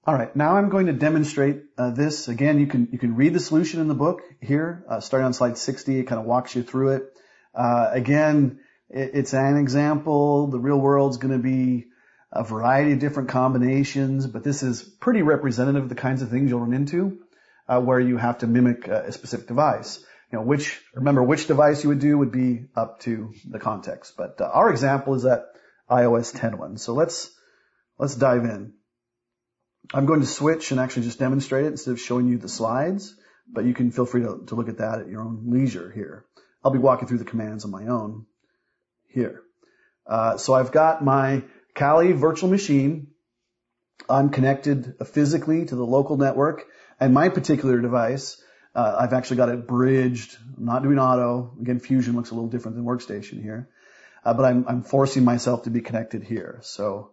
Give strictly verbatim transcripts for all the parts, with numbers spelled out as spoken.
All right, now I'm going to demonstrate uh, this. Again, you can you can read the solution in the book here, uh, starting on slide sixty. It kind of walks you through it. Uh, again, it, it's an example. The real world's going to be a variety of different combinations, but this is pretty representative of the kinds of things you'll run into uh, where you have to mimic a specific device. You know, which remember which device you would do would be up to the context. But uh, our example is that i O S ten one. So let's let's dive in. I'm going to switch and actually just demonstrate it instead of showing you the slides, but you can feel free to, to look at that at your own leisure here. I'll be walking through the commands on my own here. Uh, so I've got my Kali virtual machine. I'm connected physically to the local network, and my particular device, uh, I've actually got it bridged. I'm not doing auto. Again, Fusion looks a little different than Workstation here, uh, but I'm, I'm forcing myself to be connected here. So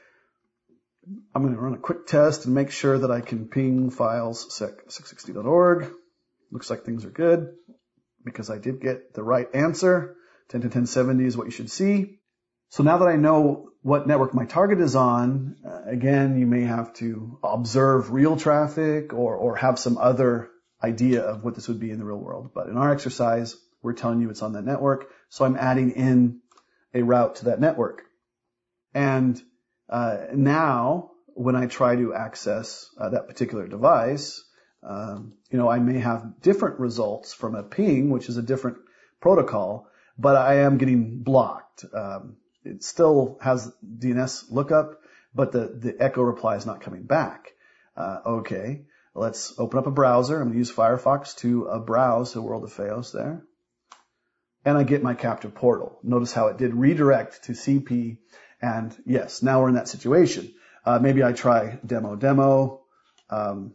I'm going to run a quick test and make sure that I can ping files sec six sixty dot org. Looks like things are good because I did get the right answer. ten to ten seventy is what you should see. So now that I know what network my target is on, uh, again, you may have to observe real traffic or, or have some other idea of what this would be in the real world. But in our exercise, we're telling you it's on that network. So I'm adding in a route to that network. And Uh, now, when I try to access uh, that particular device, um, you know, I may have different results from a ping, which is a different protocol, but I am getting blocked. Um, it still has D N S lookup, but the, the echo reply is not coming back. Uh, okay, let's open up a browser. I'm going to use Firefox to uh, browse the world of Feos there. And I get my captive portal. Notice how it did redirect to C P. And yes, now we're in that situation. Uh, maybe I try demo demo. Um,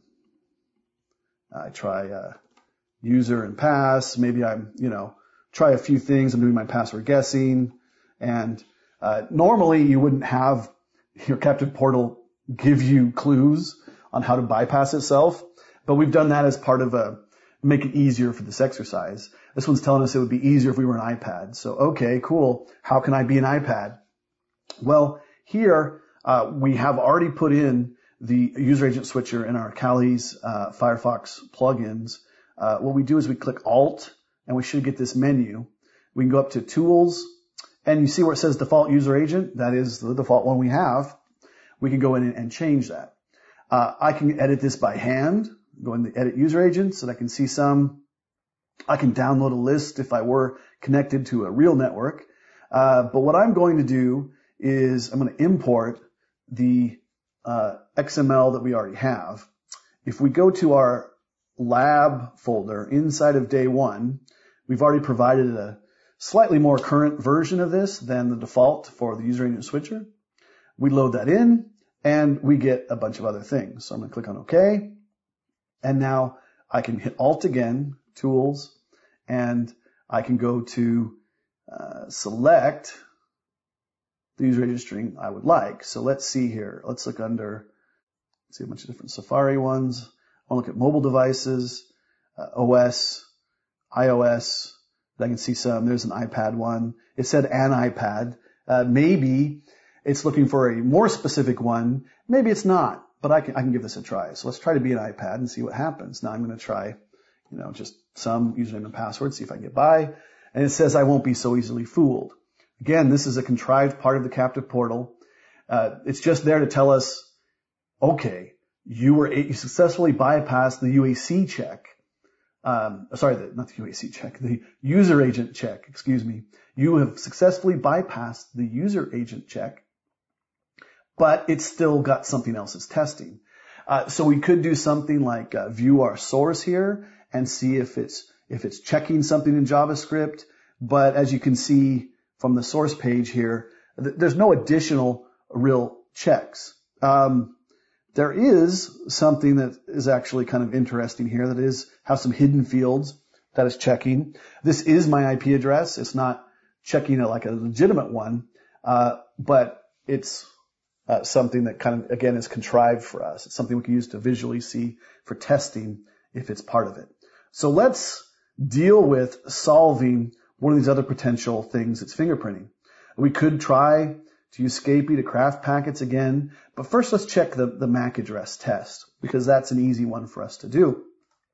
I try uh, user and pass. Maybe I'm, you know, try a few things. I'm doing my password guessing. And uh, normally you wouldn't have your captive portal give you clues on how to bypass itself. But we've done that as part of a make it easier for this exercise. This one's telling us it would be easier if we were an iPad. So, okay, cool. How can I be an iPad? Well, here uh, we have already put in the user agent switcher in our Kali's uh, Firefox plugins. Uh, what we do is we click Alt, and we should get this menu. We can go up to Tools, and you see where it says Default User Agent. That is the default one we have. We can go in and change that. Uh, I can edit this by hand. Go in the Edit User Agents, and I can see some. I can download a list if I were connected to a real network. Uh, but what I'm going to do is I'm going to import the uh, X M L that we already have. If we go to our lab folder inside of day one, we've already provided a slightly more current version of this than the default for the user agent switcher. We load that in, and we get a bunch of other things. So I'm going to click on OK. And now I can hit Alt again, Tools, and I can go to uh, select the user agent string I would like. So let's see here. Let's look under, let's see a bunch of different Safari ones. I want to look at mobile devices, uh, O S, iOS. I can see some. There's an iPad one. It said an iPad. Uh, maybe it's looking for a more specific one. Maybe it's not, but I can, I can give this a try. So let's try to be an iPad and see what happens. Now I'm going to try, you know, just some username and password, see if I can get by. And it says I won't be so easily fooled. Again, this is a contrived part of the captive portal. Uh, it's just there to tell us, okay, you were you successfully bypassed the U A C check. Um, sorry, the, not the U A C check, the user agent check. Excuse me. You have successfully bypassed the user agent check, but it's still got something else it's testing. Uh, so we could do something like uh, view our source here and see if it's if it's checking something in JavaScript. But as you can see from the source page here, th- there's no additional real checks. Um, there is something that is actually kind of interesting here that is have some hidden fields that is checking. This is my I P address. It's not checking it like a legitimate one, uh, but it's uh, something that kind of, again, is contrived for us. It's something we can use to visually see for testing if it's part of it. So let's deal with solving one of these other potential things it's fingerprinting. We could try to use Scapy to craft packets again. But first, let's check the, the M A C address test, because that's an easy one for us to do.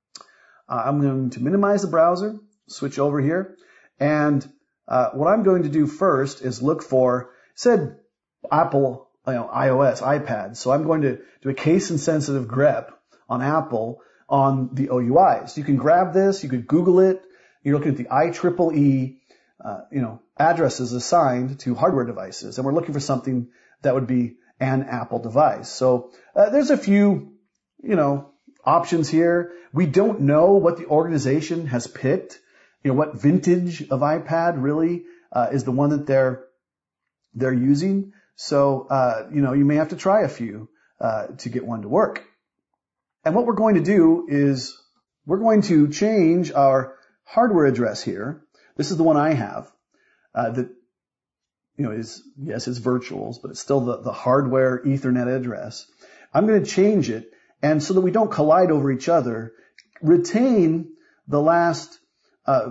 Uh, I'm going to minimize the browser, switch over here, and uh, what I'm going to do first is look for, it said Apple, you know, iOS, iPad, so I'm going to do a case-insensitive grep on Apple on the O U Is. You can grab this, you could Google it. You're looking at the I triple E, uh, you know, addresses assigned to hardware devices, and we're looking for something that would be an Apple device. So uh, there's a few, you know, options here. We don't know what the organization has picked. You know, what vintage of iPad really uh, is the one that they're they're using. So uh, you know, you may have to try a few uh, to get one to work. And what we're going to do is we're going to change our hardware address here. This is the one I have. Uh, that you know is yes, it's virtuals, but it's still the the hardware Ethernet address. I'm going to change it. And so that we don't collide over each other, retain the last uh,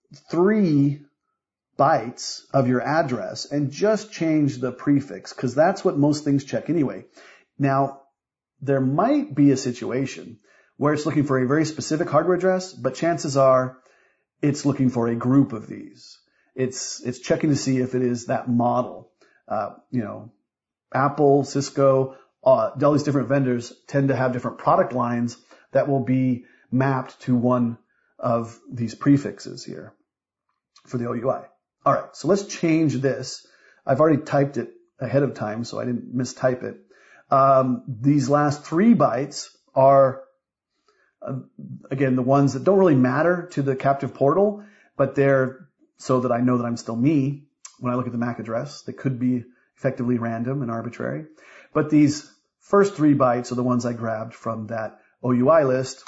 three bytes of your address and just change the prefix, because that's what most things check anyway. Now, there might be a situation where it's looking for a very specific hardware address, but chances are it's looking for a group of these. It's it's checking to see if it is that model. Uh, you know, Apple, Cisco, Uh, all these different vendors tend to have different product lines that will be mapped to one of these prefixes here for the O U I. All right, so let's change this. I've already typed it ahead of time, so I didn't mistype it. Um, these last three bytes are, uh, again, the ones that don't really matter to the captive portal, but they're so that I know that I'm still me when I look at the M A C address. They could be effectively random and arbitrary. But these first three bytes are the ones I grabbed from that O U I list.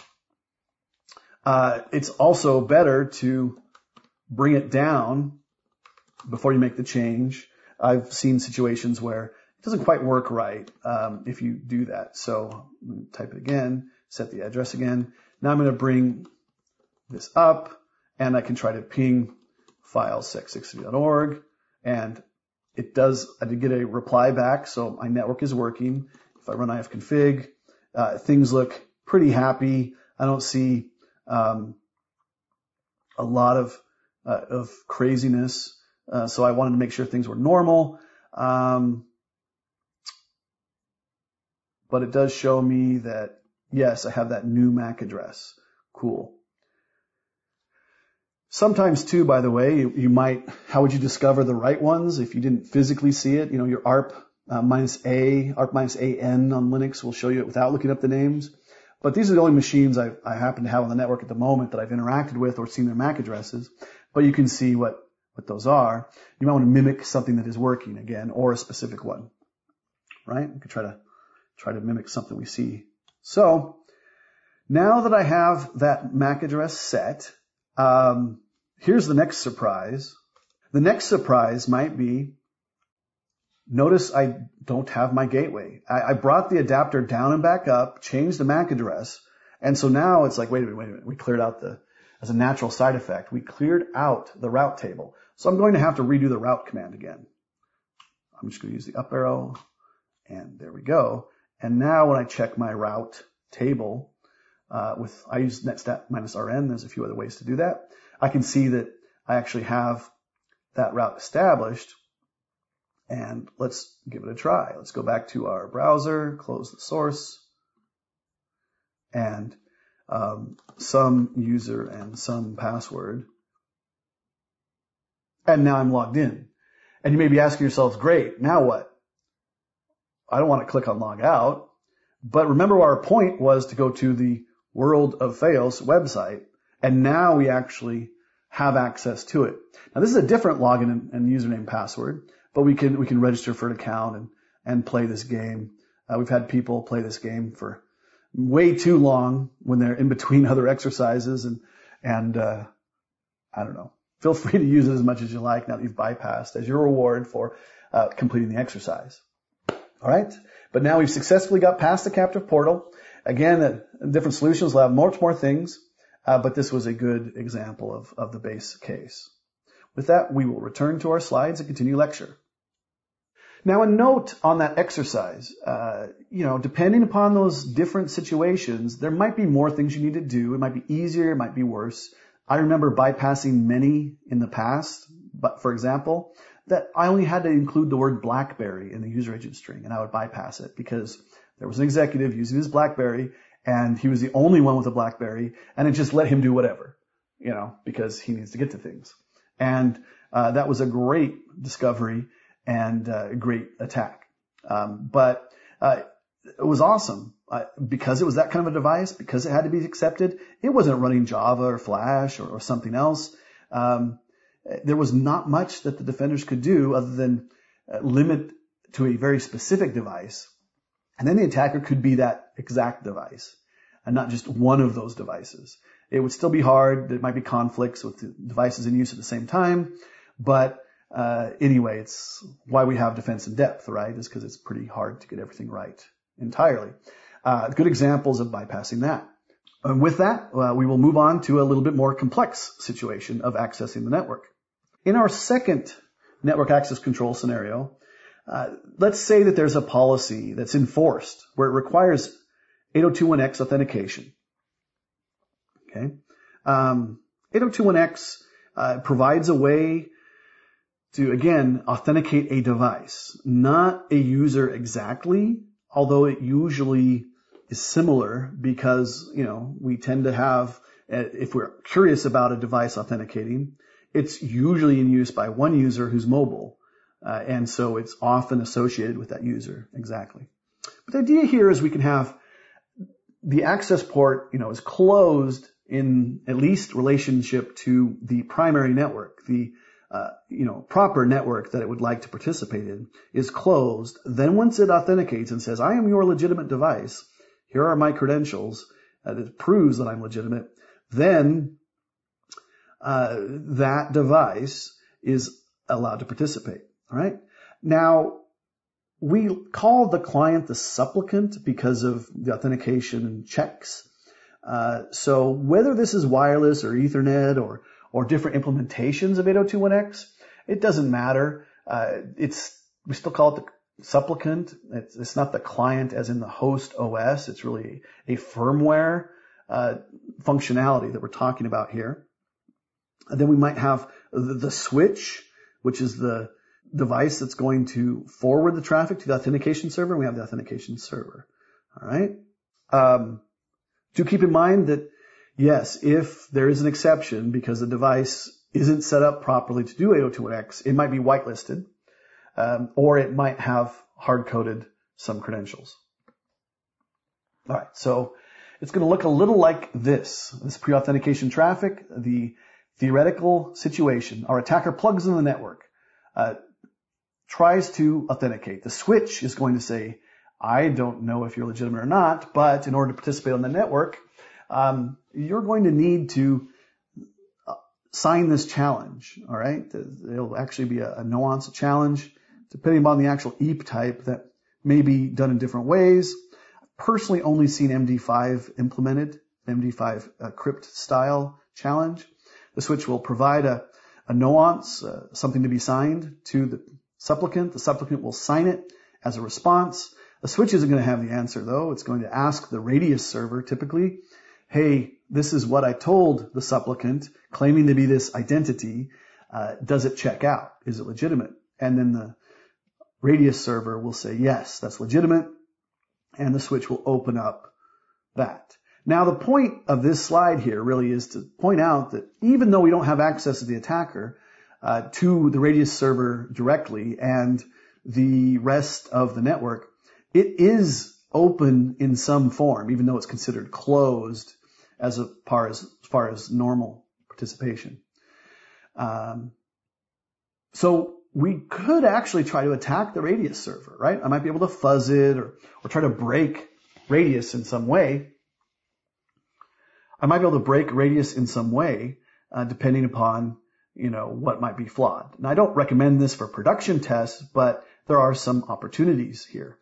Uh, it's also better to bring it down before you make the change. I've seen situations where it doesn't quite work right um, if you do that. So I'm going to type it again, set the address again. Now I'm going to bring this up, and I can try to ping files six sixty dot org, and it does, I did get a reply back, so my network is working. If I run ifconfig, uh, things look pretty happy. I don't see um, a lot of uh, of craziness, uh, so I wanted to make sure things were normal. Um, but it does show me that, yes, I have that new M A C address. Cool. Sometimes too, by the way, you, you might, how would you discover the right ones if you didn't physically see it? You know, your A R P uh, minus A, A R P minus A N on Linux will show you it without looking up the names. But these are the only machines I, I happen to have on the network at the moment that I've interacted with or seen their M A C addresses. But you can see what, what those are. You might want to mimic something that is working again, or a specific one, right? We could try to, try to mimic something we see. So now that I have that M A C address set, Um, here's the next surprise. The next surprise might be, notice I don't have my gateway. I, I brought the adapter down and back up, changed the M A C address, and so now it's like, wait a minute, wait a minute. We cleared out the, as a natural side effect, we cleared out the route table. So I'm going to have to redo the route command again. I'm just going to use the up arrow, and there we go. And now when I check my route table, Uh, with, I use netstat minus rn. There's a few other ways to do that. I can see that I actually have that route established. And let's give it a try. Let's go back to our browser, close the source, and um, some user and some password. And now I'm logged in. And you may be asking yourselves, great, now what? I don't want to click on log out. But remember, our point was to go to the World of Fails website, and now we actually have access to it. Now this is a different login and, and username password, but we can we can register for an account and and play this game. Uh, we've had people play this game for way too long when they're in between other exercises, and and uh, I don't know. Feel free to use it as much as you like now that you've bypassed as your reward for uh, completing the exercise. All right, but now we've successfully got past the captive portal. Again, uh, different solutions will have much more things, uh, but this was a good example of, of the base case. With that, we will return to our slides and continue lecture. Now, a note on that exercise, uh, you know, depending upon those different situations, there might be more things you need to do. It might be easier, it might be worse. I remember bypassing many in the past, but for example, that I only had to include the word BlackBerry in the user agent string, and I would bypass it because there was an executive using his BlackBerry, and he was the only one with a BlackBerry, and it just let him do whatever, you know, because he needs to get to things. And uh, that was a great discovery and uh, a great attack. Um, but uh, it was awesome uh, because it was that kind of a device, because it had to be accepted. It wasn't running Java or Flash or, or something else. Um, there was not much that the defenders could do other than uh, limit to a very specific device. And then the attacker could be that exact device and not just one of those devices. It would still be hard. There might be conflicts with the devices in use at the same time. But uh, anyway, it's why we have defense in depth, right? Is because it's pretty hard to get everything right entirely. Uh, good examples of bypassing that. And with that, uh, we will move on to a little bit more complex situation of accessing the network. In our second network access control scenario, uh, let's say that there's a policy that's enforced where it requires eight oh two one X authentication. Okay, um, eight oh two one X uh, provides a way to, again, authenticate a device, not a user exactly, although it usually is similar because, you know, we tend to have, if we're curious about a device authenticating, it's usually in use by one user who's mobile. Uh, and so it's often associated with that user. Exactly. But the idea here is we can have the access port, you know, is closed in at least relationship to the primary network. The, uh, you know, proper network that it would like to participate in is closed. Then once it authenticates and says, I am your legitimate device, here are my credentials, uh, that proves that I'm legitimate, then uh, that device is allowed to participate. All right. Now, we call the client the supplicant because of the authentication checks. Uh, so whether this is wireless or Ethernet or or different implementations of eight oh two one X, it doesn't matter. Uh, it's we still call it the supplicant. It's, it's not the client as in the host O S. It's really a firmware uh, functionality that we're talking about here. And then we might have the, the switch, which is the device that's going to forward the traffic to the authentication server. And we have the authentication server. All right. Um, do keep in mind that, yes, if there is an exception because the device isn't set up properly to do eight oh two one X, it might be whitelisted, um, or it might have hard-coded some credentials. All right. So it's going to look a little like this. This pre-authentication traffic, the theoretical situation. Our attacker plugs in the network, uh, tries to authenticate. The switch is going to say, I don't know if you're legitimate or not, but in order to participate on the network, um, you're going to need to uh, sign this challenge. All right. It'll actually be a, a nuance challenge depending on the actual E A P type that may be done in different ways. I've personally only seen M D five implemented, M D five uh, crypt style challenge. The switch will provide a, a nuance, uh, something to be signed to the supplicant. The supplicant will sign it as a response. The switch isn't going to have the answer, though. It's going to ask the Radius server, typically, hey, this is what I told the supplicant, claiming to be this identity. Uh, does it check out? Is it legitimate? And then the Radius server will say, yes, that's legitimate. And the switch will open up that. Now, the point of this slide here really is to point out that even though we don't have access to the attacker uh, to the Radius server directly and the rest of the network, it is open in some form, even though it's considered closed as far as, as far as normal participation. Um, so we could actually try to attack the Radius server, right? I might be able to fuzz it or, or try to break Radius in some way. I might be able to break Radius in some way, uh, depending upon, you know, what might be flawed. Now, I don't recommend this for production tests, but there are some opportunities here.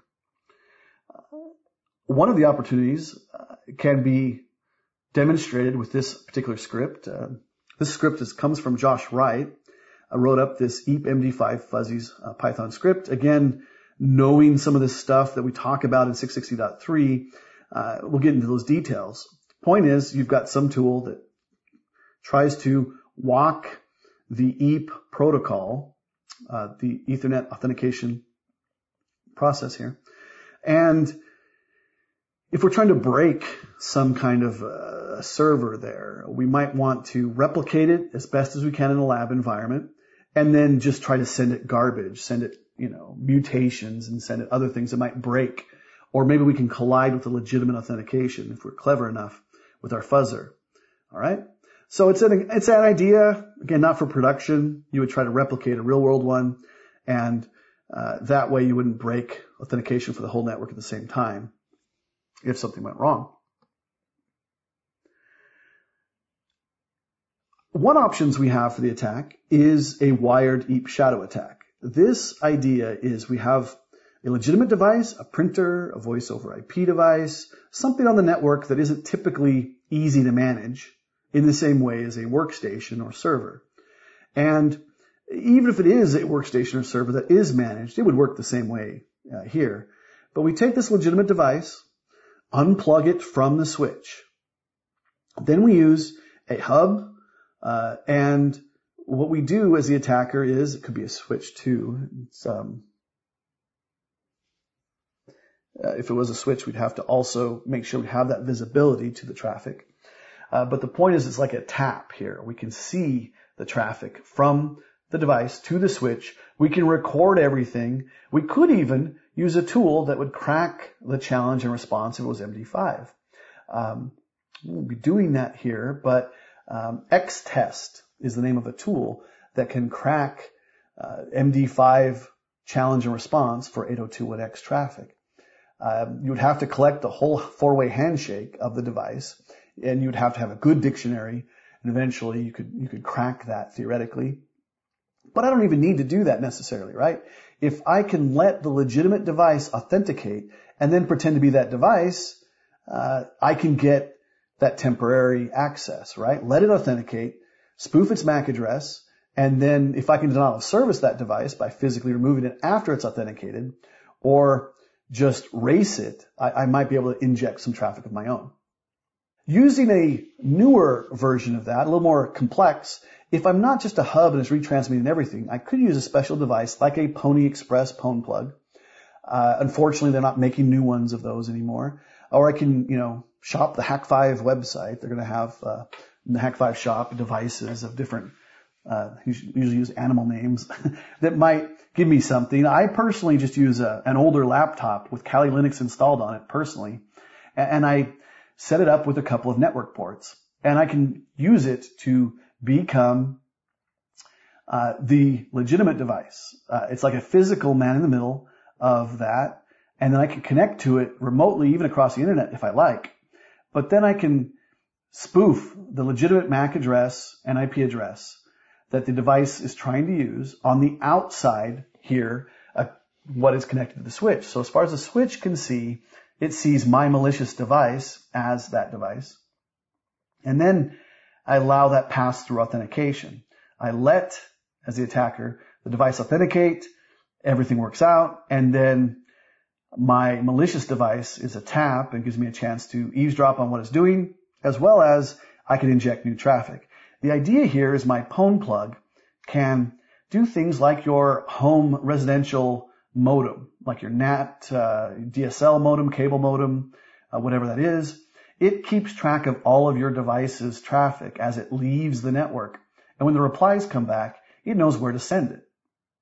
One of the opportunities uh, can be demonstrated with this particular script. Uh, this script is, comes from Josh Wright. I wrote up this E A P M D five fuzzies uh, Python script. Again, knowing some of this stuff that we talk about in six sixty point three, uh, we'll get into those details. Point is, you've got some tool that tries to walk the E A P protocol, uh, the Ethernet authentication process here. And if we're trying to break some kind of uh, server there, we might want to replicate it as best as we can in a lab environment, and then just try to send it garbage, send it, you know, mutations, and send it other things that might break. Or maybe we can collide with the legitimate authentication if we're clever enough with our fuzzer. All right. So it's an, it's an idea, again, not for production. You would try to replicate a real world one, and uh, that way you wouldn't break authentication for the whole network at the same time if something went wrong. One options we have for the attack is a wired E A P shadow attack. This idea is we have a legitimate device, a printer, a voice over I P device, something on the network that isn't typically easy to manage in the same way as a workstation or server. And even if it is a workstation or server that is managed, it would work the same way uh, here. But we take this legitimate device, unplug it from the switch. Then we use a hub, uh, and what we do as the attacker is, it could be a switch too. It's, um, uh, if it was a switch, we'd have to also make sure we have that visibility to the traffic. Uh, but the point is, it's like a tap here. We can see the traffic from the device to the switch. We can record everything. We could even use a tool that would crack the challenge and response if it was M D five. Um, we'll be doing that here, but um, X-Test is the name of a tool that can crack uh, M D five challenge and response for eight oh two dot one X traffic. Um, you would have to collect the whole four-way handshake of the device, and you'd have to have a good dictionary, and eventually you could you could crack that theoretically. But I don't even need to do that necessarily, right? If I can let the legitimate device authenticate and then pretend to be that device, uh, I can get that temporary access, right? Let it authenticate, spoof its M A C address, and then if I can denial of service that device by physically removing it after it's authenticated, or just race it, I, I might be able to inject some traffic of my own. Using a newer version of that, a little more complex, if I'm not just a hub and it's retransmitting everything, I could use a special device like a Pony Express Pwn plug. Uh, unfortunately, they're not making new ones of those anymore. Or I can, you know, shop the Hack five website. They're going to have uh, in the Hack five shop devices of different, uh, usually use animal names that might give me something. I personally just use a, an older laptop with Kali Linux installed on it personally, and, and I set it up with a couple of network ports, and I can use it to become uh, the legitimate device. Uh, it's like a physical man in the middle of that, and then I can connect to it remotely, even across the internet if I like. But then I can spoof the legitimate M A C address and I P address that the device is trying to use on the outside here, uh, what is connected to the switch. So as far as the switch can see, it sees my malicious device as that device. And then I allow that pass-through authentication. I let, as the attacker, the device authenticate, everything works out, and then my malicious device is a tap and gives me a chance to eavesdrop on what it's doing, as well as I can inject new traffic. The idea here is my Pwn plug can do things like your home residential modem, like your N A T, uh, D S L modem, cable modem, uh, whatever that is. It keeps track of all of your device's traffic as it leaves the network. And when the replies come back, it knows where to send it.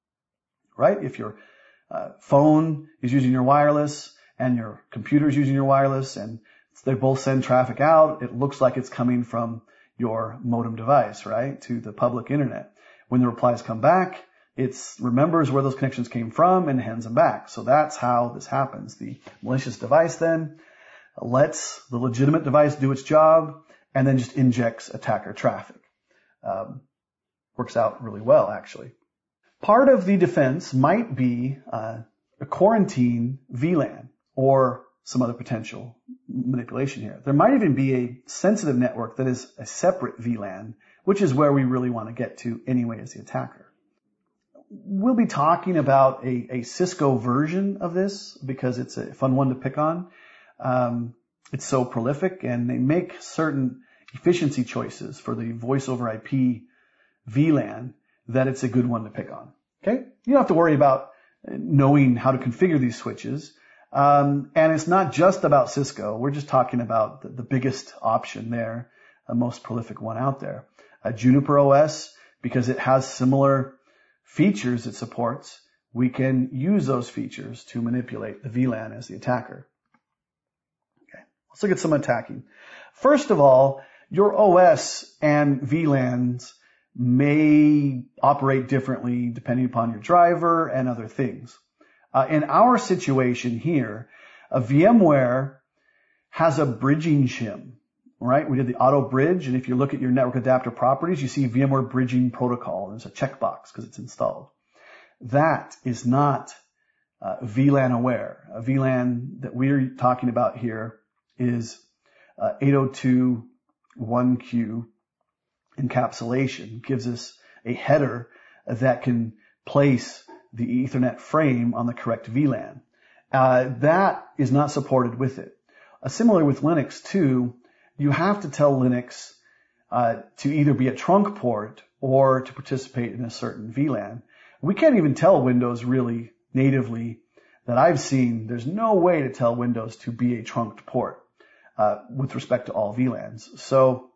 Right? If your uh, phone is using your wireless and your computer is using your wireless and they both send traffic out, it looks like it's coming from your modem device, right, to the public internet. When the replies come back, it remembers where those connections came from and hands them back. So that's how this happens. The malicious device then lets the legitimate device do its job and then just injects attacker traffic. Um, works out really well, actually. Part of the defense might be uh, a quarantine V LAN or some other potential manipulation here. There might even be a sensitive network that is a separate V LAN, which is where we really want to get to anyway as the attacker. we'll be talking about a, a Cisco version of this because it's a fun one to pick on. Um, it's so prolific, and they make certain efficiency choices for the voice over I P V LAN that it's a good one to pick on. Okay? You don't have to worry about knowing how to configure these switches. Um, and it's not just about Cisco. We're just talking about the, the biggest option there, the most prolific one out there. Uh, Juniper O S, because it has similar features it supports, we can use those features to manipulate the V LAN as the attacker. Okay, let's look at some attacking. First of all, your O S and V LANs may operate differently depending upon your driver and other things. Uh, in our situation here, a VMware has a bridging shim, right? We did the auto bridge, and if you look at your network adapter properties, you see VMware bridging protocol. There's a checkbox because it's installed. That is not uh, V LAN aware. A V LAN that we're talking about here is uh, eight oh two dot one Q encapsulation. Gives us a header that can place the Ethernet frame on the correct V LAN. Uh, that is not supported with it. Uh, similar with Linux too, you have to tell Linux uh, to either be a trunk port or to participate in a certain V LAN. We can't even tell Windows really natively that I've seen. There's no way to tell Windows to be a trunked port uh, with respect to all V LANs. So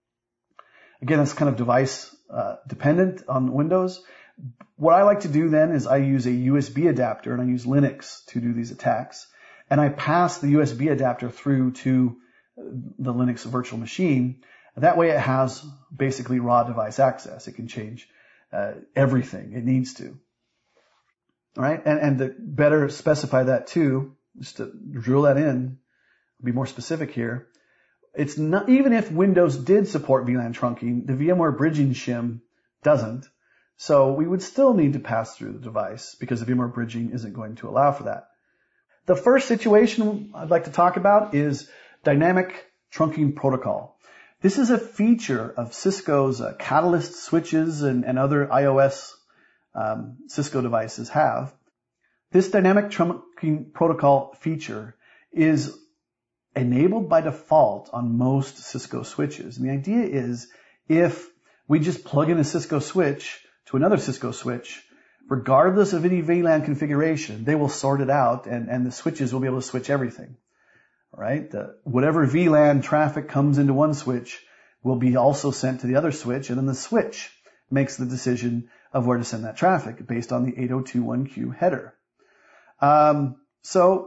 again, it's kind of device uh, dependent on Windows. What I like to do then is I use a U S B adapter, and I use Linux to do these attacks. And I pass the U S B adapter through to the Linux virtual machine. That way it has basically raw device access. It can change uh, everything it needs to. All right, and, and to better specify that too, just to drill that in, be more specific here. It's not, even if Windows did support V LAN trunking, the VMware bridging shim doesn't. So we would still need to pass through the device because the VMware bridging isn't going to allow for that. The first situation I'd like to talk about is dynamic trunking protocol. This is a feature of Cisco's uh, Catalyst switches and, and other iOS um, Cisco devices have. This dynamic trunking protocol feature is enabled by default on most Cisco switches. And the idea is if we just plug in a Cisco switch to another Cisco switch, regardless of any V LAN configuration, they will sort it out, and, and the switches will be able to switch everything. All right? The, whatever V LAN traffic comes into one switch will be also sent to the other switch, and then the switch makes the decision of where to send that traffic based on the eight oh two dot one Q header. Um, so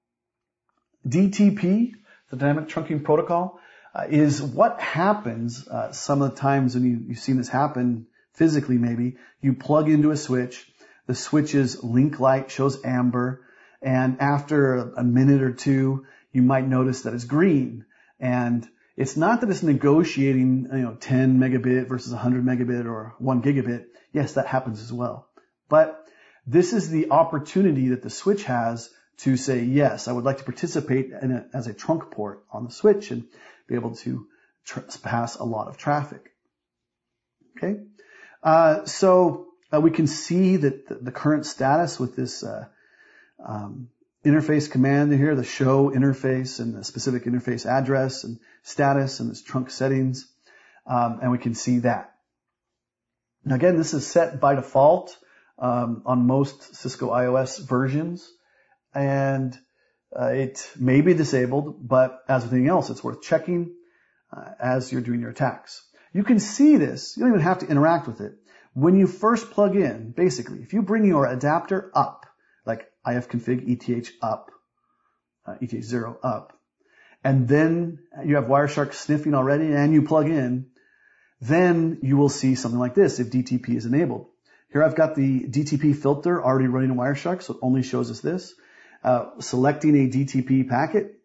D T P, the dynamic trunking protocol, uh, is what happens uh, some of the times when you, you've seen this happen physically maybe. You plug into a switch, the switch's link light shows amber, and after a minute or two, you might notice that it's green. And it's not that it's negotiating, you know, ten megabit versus one hundred megabit or one gigabit. Yes, that happens as well. But this is the opportunity that the switch has to say, yes, I would like to participate in it as a trunk port on the switch and be able to tr- pass a lot of traffic. Okay. Uh, so uh, we can see that the, the current status with this uh, um, interface command here, the show interface and the specific interface address and status and its trunk settings, um, and we can see that. Now again, this is set by default um, on most Cisco iOS versions, and uh, it may be disabled, but as with anything else, it's worth checking uh, as you're doing your attacks. You can see this. You don't even have to interact with it. When you first plug in, basically, if you bring your adapter up, like ifconfig eth up, uh, eth zero up, and then you have Wireshark sniffing already and you plug in, then you will see something like this if D T P is enabled. Here I've got the D T P filter already running in Wireshark, so it only shows us this. Uh, selecting a D T P packet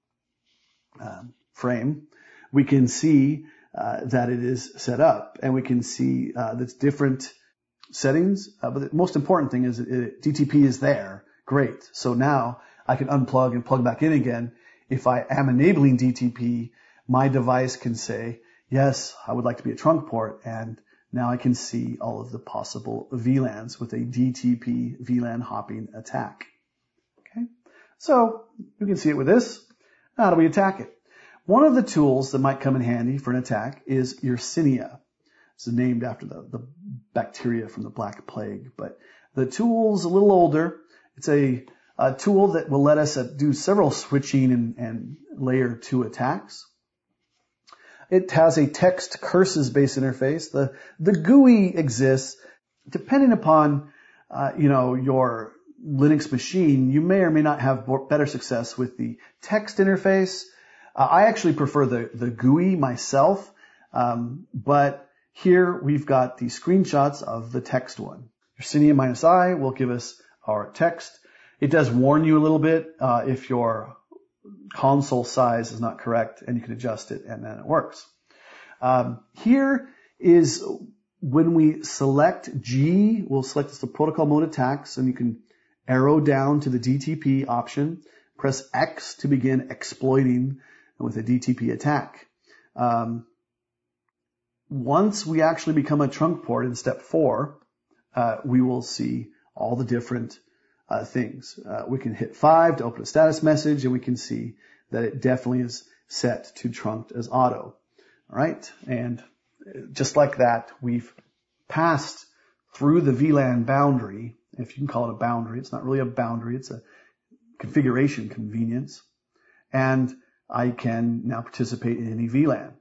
uh, frame, we can see Uh, that it is set up, and we can see uh, that's different settings. Uh, but the most important thing is that it, D T P is there. Great. So now I can unplug and plug back in again. If I am enabling D T P, my device can say, yes, I would like to be a trunk port, and now I can see all of the possible V LANs with a D T P V LAN hopping attack. Okay, so you can see it with this. How do we attack it? One of the tools that might come in handy for an attack is Yersinia. It's named after the, the bacteria from the Black Plague, but the tool's a little older. It's a, a tool that will let us uh, do several switching and, and layer two attacks. It has a text curses based interface. The, the G U I exists. Depending upon, uh, you know, your Linux machine, you may or may not have better success with the text interface. Uh, I actually prefer the, the G U I myself, um, but here we've got the screenshots of the text one. Yersinia minus I will give us our text. It does warn you a little bit uh, if your console size is not correct, and you can adjust it, and then it works. Um, here is when we select G, we'll select the protocol mode attacks, and you can arrow down to the D T P option, press X to begin exploiting with a D T P attack. Um, once we actually become a trunk port in step four, uh, we will see all the different uh, things. Uh, we can hit five to open a status message, and we can see that it definitely is set to trunked as auto. All right, and just like that, we've passed through the V LAN boundary. If you can call it a boundary, it's not really a boundary, it's a configuration convenience. And I can now participate in any V LAN.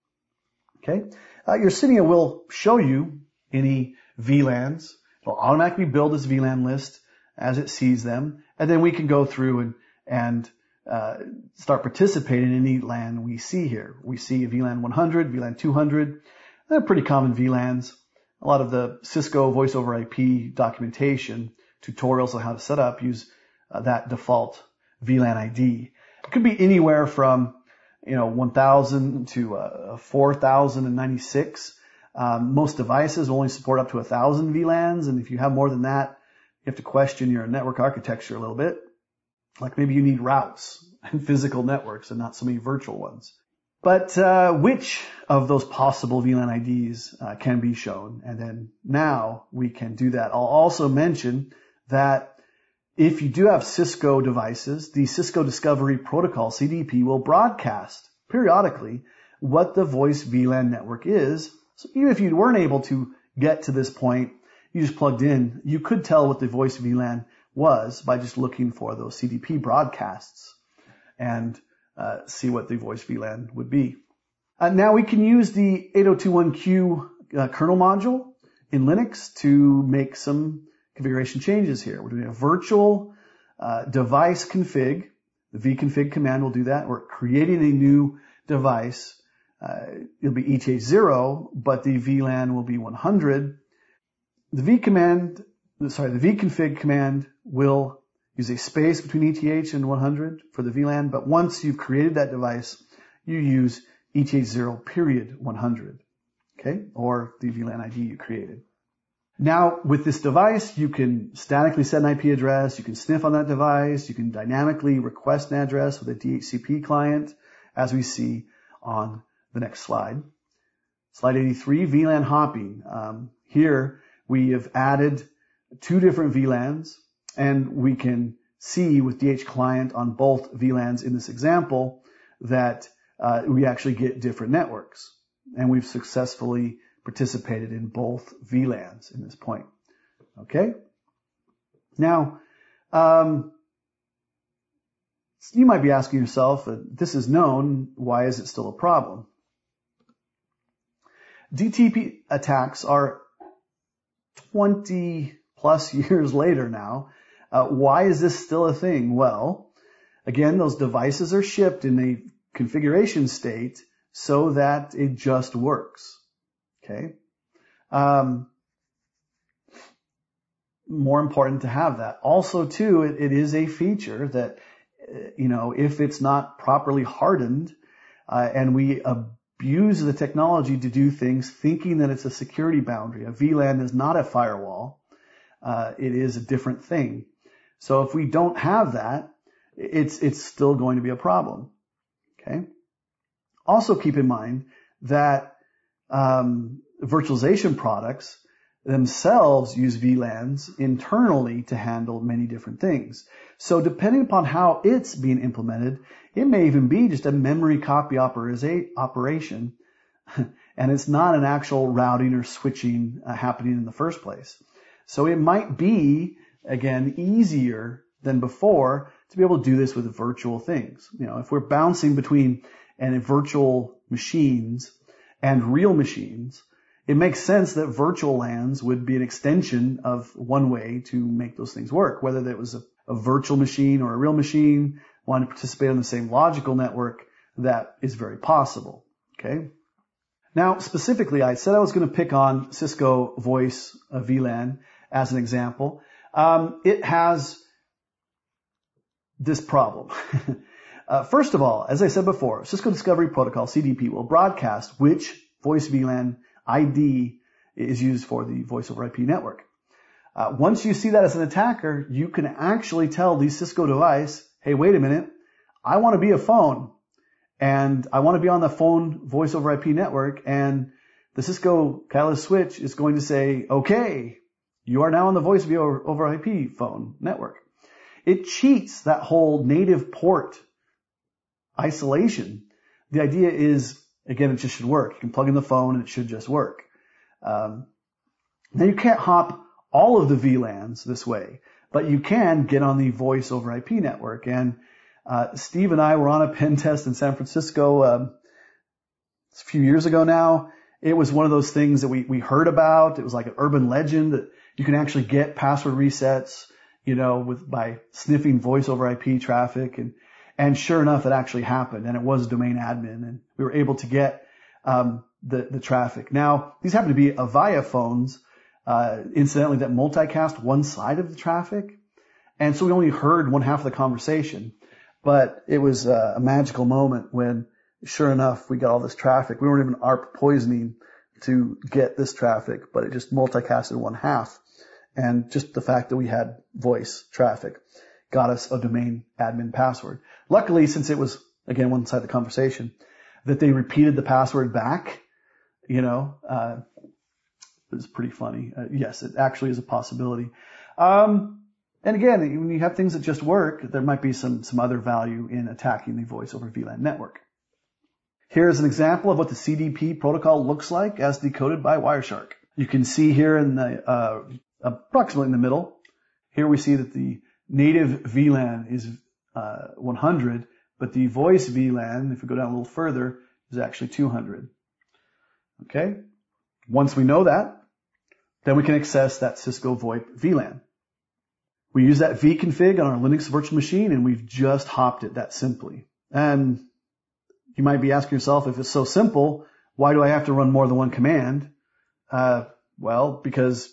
Okay, uh, Yersinia will show you any V LANs. It'll automatically build this V LAN list as it sees them, and then we can go through and and uh, start participating in any LAN we see here. We see V LAN one hundred, V LAN two hundred. They're pretty common V LANs. A lot of the Cisco voice over I P documentation, tutorials on how to set up use uh, that default V LAN I D. It could be anywhere from, you know, one thousand to uh, four thousand ninety-six. Um, most devices only support up to one thousand V LANs, and if you have more than that, you have to question your network architecture a little bit. Like maybe you need routes and physical networks and not so many virtual ones. But uh, which of those possible V LAN I Ds uh, can be shown? And then now we can do that. I'll also mention that if you do have Cisco devices, the Cisco Discovery Protocol, C D P, will broadcast periodically what the voice V LAN network is. So even if you weren't able to get to this point, you just plugged in, you could tell what the voice V LAN was by just looking for those C D P broadcasts and uh, see what the voice V LAN would be. Uh, now we can use the eight oh two one Q uh, kernel module in Linux to make some configuration changes here. We're doing a virtual uh, device config. The vconfig command will do that. We're creating a new device. Uh, it'll be E T H zero, but the V LAN will be one hundred. The v command, sorry, the vconfig command will use a space between E T H and one hundred for the V LAN, but once you've created that device, you use E T H zero period one hundred, okay, or the V LAN I D you created. Now, with this device, you can statically set an I P address, you can sniff on that device, you can dynamically request an address with a D H C P client, as we see on the next slide. Slide eighty-three, V LAN hopping. Um, here, we have added two different V LANs, and we can see with D H client on both V LANs in this example that uh, we actually get different networks. And we've successfully participated in both V LANs in this point. Okay? Now, um, you might be asking yourself, uh, this is known, why is it still a problem? D T P attacks are twenty plus years later now. Uh, why is this still a thing? Well, again, those devices are shipped in a configuration state so that it just works. Okay. Um, more important to have that. Also, too, it, it is a feature that, you know, if it's not properly hardened, uh, and we abuse the technology to do things thinking that it's a security boundary. A V LAN is not a firewall. Uh, it is a different thing. So if we don't have that, it's, it's still going to be a problem. Okay. Also keep in mind that, um, virtualization products themselves use V LANs internally to handle many different things. So depending upon how it's being implemented, it may even be just a memory copy operation, and it's not an actual routing or switching uh, happening in the first place. So it might be, again, easier than before to be able to do this with virtual things. You know, if we're bouncing between and virtual machines and real machines, it makes sense that virtual LANs would be an extension of one way to make those things work, whether that was a, a virtual machine or a real machine wanting to participate on the same logical network. That is very possible. Okay. Now, specifically, I said I was going to pick on Cisco Voice uh, V LAN as an example. Um, it has this problem. uh, first of all, as I said before, Cisco Discovery Protocol, C D P, will broadcast which voice V LAN I D is used for the voice over I P network. Uh, once you see that as an attacker, you can actually tell the Cisco device, hey, wait a minute, I want to be a phone, and I want to be on the phone voice over I P network, and the Cisco Catalyst switch is going to say, okay, you are now on the voice over I P phone network. It cheats that whole native port isolation. The idea is, again, it just should work. You can plug in the phone and it should just work. Um, now you can't hop all of the V LANs this way, but you can get on the voice over I P network. And uh, Steve and I were on a pen test in San Francisco um, a few years ago now. It was one of those things that we, we heard about. It was like an urban legend that you can actually get password resets, you know, with by sniffing voice over I P traffic. And And sure enough, it actually happened, and it was domain admin, and we were able to get um, the, the traffic. Now, these happen to be Avaya phones, uh, incidentally, that multicast one side of the traffic, and so we only heard one half of the conversation. But it was uh, a magical moment when, sure enough, we got all this traffic. We weren't even A R P poisoning to get this traffic, but it just multicasted one half, and just the fact that we had voice traffic got us a domain admin password. Luckily, since it was, again, one side of the conversation, that they repeated the password back, you know, uh, it was pretty funny. Uh, yes, it actually is a possibility. Um, and again, when you have things that just work, there might be some, some other value in attacking the voice over V LAN network. Here's an example of what the C D P protocol looks like as decoded by Wireshark. You can see here in the, uh, approximately in the middle, here we see that the native V LAN is uh, one hundred, but the voice V LAN, if we go down a little further, is actually two hundred. Okay? Once we know that, then we can access that Cisco VoIP V LAN. We use that vconfig on our Linux virtual machine, and we've just hopped it that simply. And you might be asking yourself, if it's so simple, why do I have to run more than one command? Uh, well, because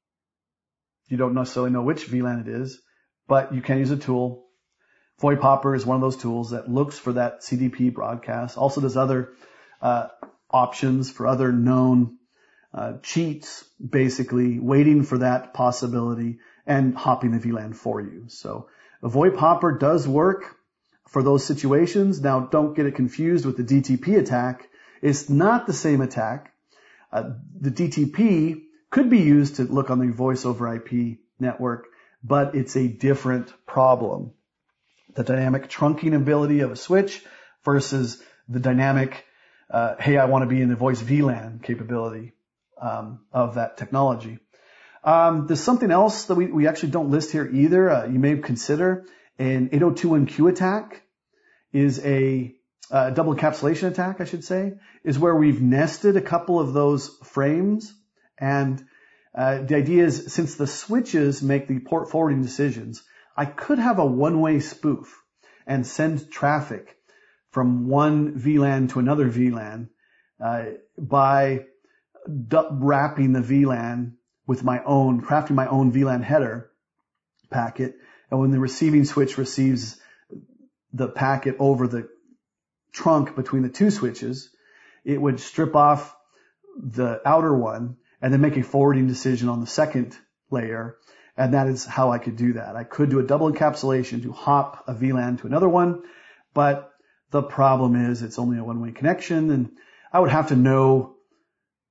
you don't necessarily know which V LAN it is, but you can use a tool. VoIP Hopper is one of those tools that looks for that C D P broadcast. Also does other uh, options for other known uh, cheats, basically waiting for that possibility and hopping the V LAN for you. So a VoIP Hopper does work for those situations. Now, don't get it confused with the D T P attack. It's not the same attack. Uh, the D T P could be used to look on the voice over I P network, but it's a different problem. The dynamic trunking ability of a switch versus the dynamic, uh, hey, I want to be in the voice V LAN capability um, of that technology. Um, there's something else that we, we actually don't list here either. Uh, you may consider an eight oh two one Q attack is a uh, double encapsulation attack, I should say, is where we've nested a couple of those frames. And uh, the idea is, since the switches make the port forwarding decisions, I could have a one-way spoof and send traffic from one V LAN to another V LAN uh, by d- wrapping the V LAN with my own, crafting my own V LAN header packet. And when the receiving switch receives the packet over the trunk between the two switches, it would strip off the outer one and then make a forwarding decision on the second layer. And that is how I could do that. I could do a double encapsulation to hop a V LAN to another one, but the problem is it's only a one-way connection, and I would have to know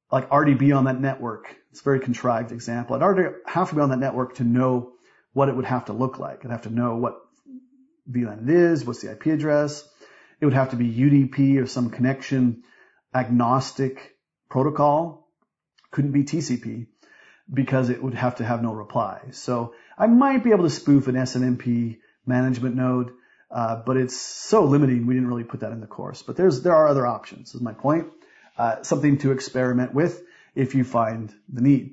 like already be on that network. It's a very contrived example. I'd already have to be on that network to know what it would have to look like. I'd have to know what V LAN it is, what's the I P address. It would have to be U D P or some connection agnostic protocol. Couldn't be T C P because it would have to have no reply. So I might be able to spoof an S N M P management node, uh, but it's so limiting we didn't really put that in the course. But there's there are other options, is my point. Uh, something to experiment with if you find the need.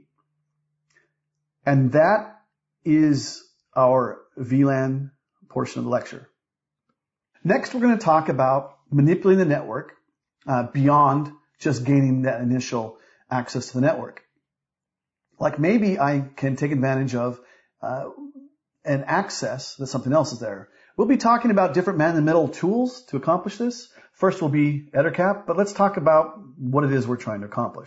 And that is our V LAN portion of the lecture. Next, we're going to talk about manipulating the network uh, beyond just gaining that initial access to the network. Like maybe I can take advantage of uh, an access that something else is there. We'll be talking about different man-in-the-middle tools to accomplish this. First will be EtherCap, but let's talk about what it is we're trying to accomplish.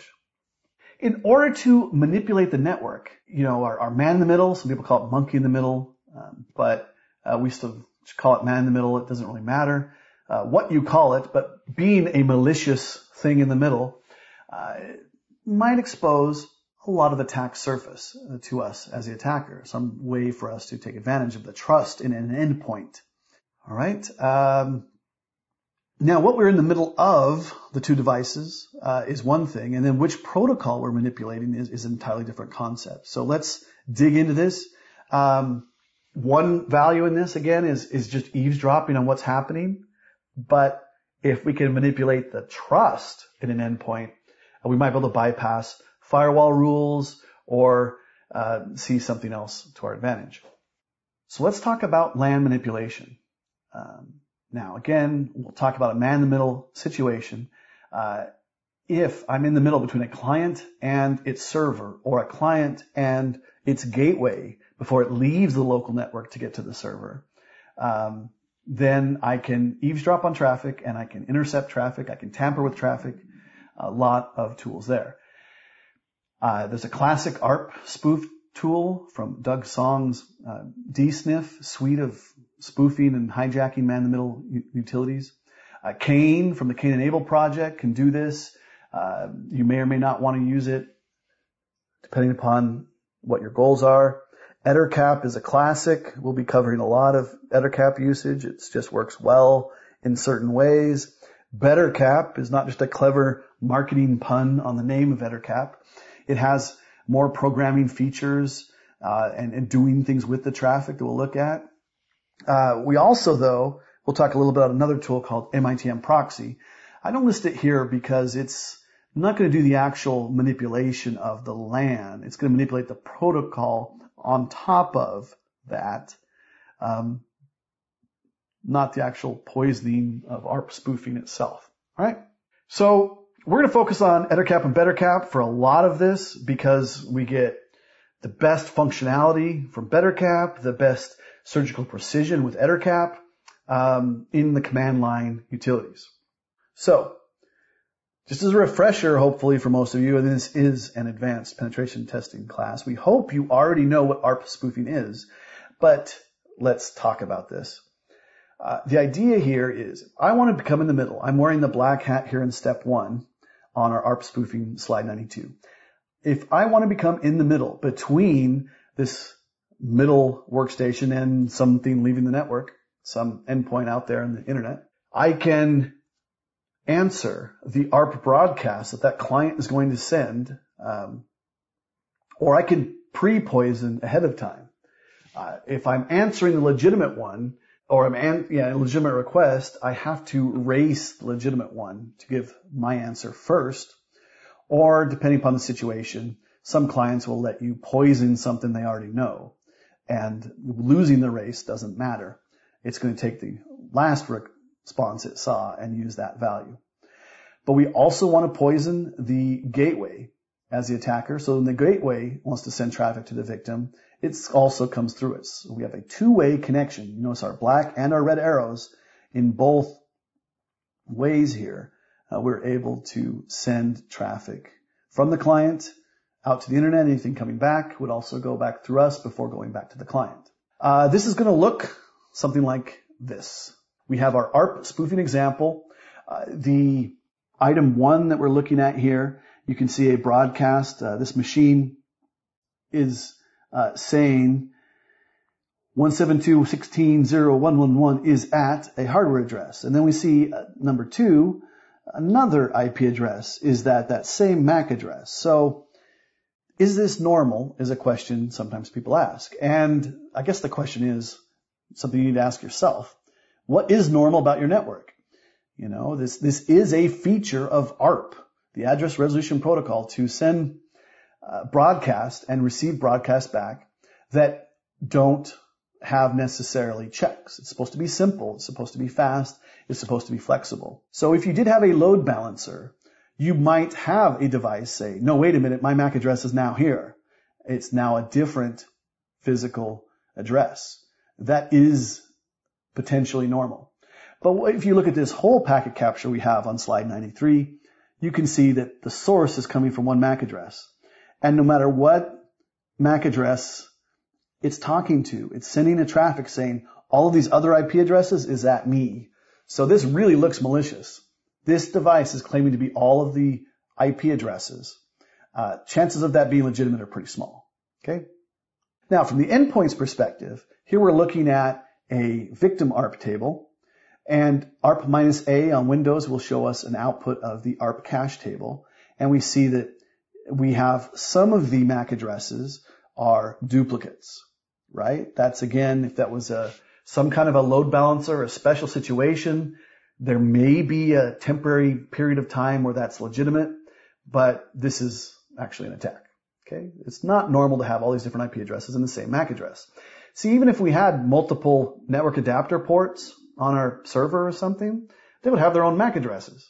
In order to manipulate the network, you know, our, our man-in-the-middle, some people call it monkey in the middle, um, but uh, we still call it man in the middle. It doesn't really matter uh, what you call it, but being a malicious thing in the middle uh, might expose a lot of attack surface uh, to us as the attacker, some way for us to take advantage of the trust in an endpoint. All right. Um, now, what we're in the middle of, the two devices, uh, is one thing, and then which protocol we're manipulating is, is an entirely different concept. So let's dig into this. Um, one value in this, again, is, is just eavesdropping on what's happening. But if we can manipulate the trust in an endpoint, we might be able to bypass firewall rules or uh, see something else to our advantage. So let's talk about LAN manipulation. Um, now, again, we'll talk about a man-in-the-middle situation. Uh, if I'm in the middle between a client and its server, or a client and its gateway before it leaves the local network to get to the server, um, then I can eavesdrop on traffic and I can intercept traffic. I can tamper with traffic. A lot of tools there. Uh, there's a classic A R P spoof tool from Doug Song's uh, D Sniff suite of spoofing and hijacking man-in-the-middle u- utilities. Uh, Kane from the Kane Enable project can do this. Uh, you may or may not want to use it depending upon what your goals are. EtherCap is a classic. We'll be covering a lot of EtherCap usage. It just works well in certain ways. BetterCap is not just a clever marketing pun on the name of EtherCap. It has more programming features uh, and, and doing things with the traffic that we'll look at. Uh, we also, though, we'll talk a little bit about another tool called M I T M Proxy. I don't list it here because it's not going to do the actual manipulation of the LAN. It's going to manipulate the protocol on top of that, um, not the actual poisoning of A R P spoofing itself. All right. So we're going to focus on EtherCap and BetterCap for a lot of this because we get the best functionality from BetterCap, the best surgical precision with EtherCap um, in the command line utilities. So just as a refresher, hopefully for most of you, and this is an advanced penetration testing class, we hope you already know what A R P spoofing is, but let's talk about this. Uh, the idea here is I want to become in the middle. I'm wearing the black hat here in step one on our A R P spoofing slide ninety-two. If I want to become in the middle between this middle workstation and something leaving the network, some endpoint out there in the internet, I can answer the A R P broadcast that that client is going to send, um, or I can pre-poison ahead of time. Uh, if I'm answering the legitimate one, or I'm an, yeah, a legitimate request, I have to race the legitimate one to give my answer first. Or depending upon the situation, some clients will let you poison something they already know. And losing the race doesn't matter. It's going to take the last response it saw and use that value. But we also want to poison the gateway as the attacker. So when the gateway wants to send traffic to the victim, it also comes through it. So we have a two-way connection. You notice our black and our red arrows in both ways here. Uh, we're able to send traffic from the client out to the internet. Anything coming back would also go back through us before going back to the client. Uh, this is going to look something like this. We have our A R P spoofing example. Uh, the item one that we're looking at here You can see a broadcast. Uh, this machine is uh, saying one seventy-two dot sixteen dot zero dot one eleven is at a hardware address. And then we see uh, number two, another I P address is that that same M A C address. So is this normal is a question sometimes people ask. And I guess the question is something you need to ask yourself. What is normal about your network? You know, this, this is a feature of A R P, the Address Resolution Protocol, to send uh, broadcast and receive broadcast back that don't have necessarily checks. It's supposed to be simple. It's supposed to be fast. It's supposed to be flexible. So if you did have a load balancer, you might have a device say, no, wait a minute, my M A C address is now here. It's now a different physical address. That is potentially normal. But if you look at this whole packet capture we have on slide ninety-three, you can see that the source is coming from one M A C address. And no matter what M A C address it's talking to, it's sending a traffic saying, all of these other I P addresses is at me. So this really looks malicious. This device is claiming to be all of the I P addresses. Uh, chances of that being legitimate are pretty small. Okay. Now, from the endpoint's perspective, here we're looking at a victim A R P table, and A R P minus A on Windows will show us an output of the A R P cache table, and we see that we have some of the M A C addresses are duplicates, right? That's again, if that was a some kind of a load balancer, a special situation, there may be a temporary period of time where that's legitimate, but this is actually an attack. Okay, it's not normal to have all these different I P addresses in the same M A C address. See, even if we had multiple network adapter ports on our server or something, they would have their own M A C addresses.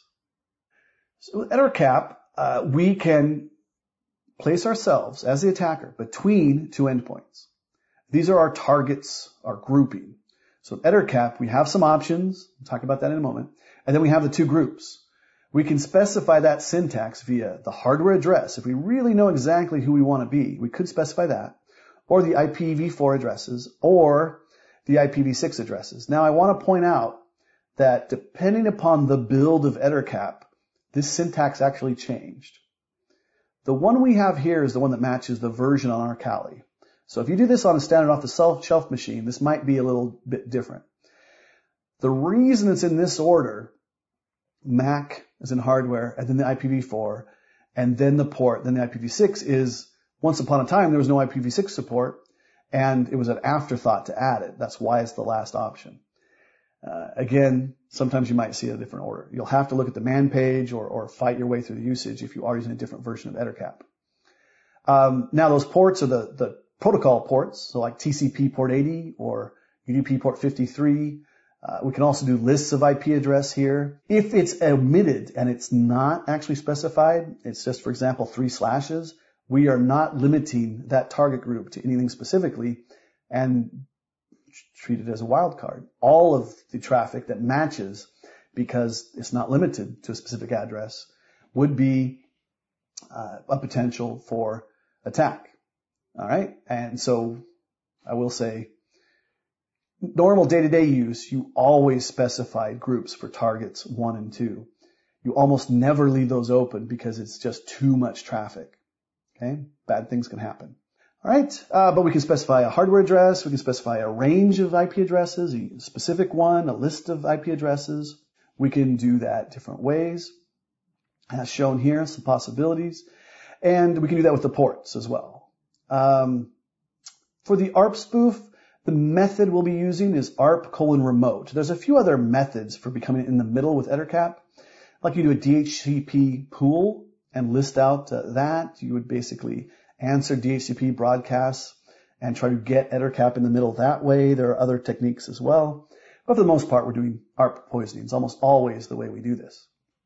So with EtherCap, uh, we can place ourselves as the attacker between two endpoints. These are our targets, our grouping. So with EtherCap, we have some options. We'll talk about that in a moment. And then we have the two groups. We can specify that syntax via the hardware address. If we really know exactly who we want to be, we could specify that, or the I P v four addresses, or the I P v six addresses. Now, I want to point out that depending upon the build of EtherCap, this syntax actually changed. The one we have here is the one that matches the version on our Kali. So if you do this on a standard off-the-shelf machine, this might be a little bit different. The reason it's in this order, M A C is in hardware, and then the I P v four, and then the port, then the I P v six, is once upon a time there was no I P v six support, and it was an afterthought to add it. That's why it's the last option. Uh, again, sometimes you might see a different order. You'll have to look at the man page or, or fight your way through the usage if you are using a different version of EtherCap. Um, now those ports are the, the protocol ports, so like T C P port eighty or U D P port fifty-three. Uh, we can also do lists of I P address here. If it's omitted and it's not actually specified, it's just, for example, three slashes, we are not limiting that target group to anything specifically and treat it as a wildcard. All of the traffic that matches, because it's not limited to a specific address, would be uh, a potential for attack. All right? And so I will say, normal day-to-day use, you always specify groups for targets one and two. You almost never leave those open because it's just too much traffic. Okay? Bad things can happen. All right, uh, but we can specify a hardware address. We can specify a range of I P addresses, a specific one, a list of I P addresses. We can do that different ways. As shown here, some possibilities. And we can do that with the ports as well. Um, for the A R P spoof, the method we'll be using is A R P colon remote. There's a few other methods for becoming in the middle with EtherCap. Like you do a D H C P pool and list out uh, that. You would basically answer D H C P broadcasts and try to get EtherCap in the middle that way. There are other techniques as well. But for the most part, we're doing A R P poisoning. It's almost always the way we do this.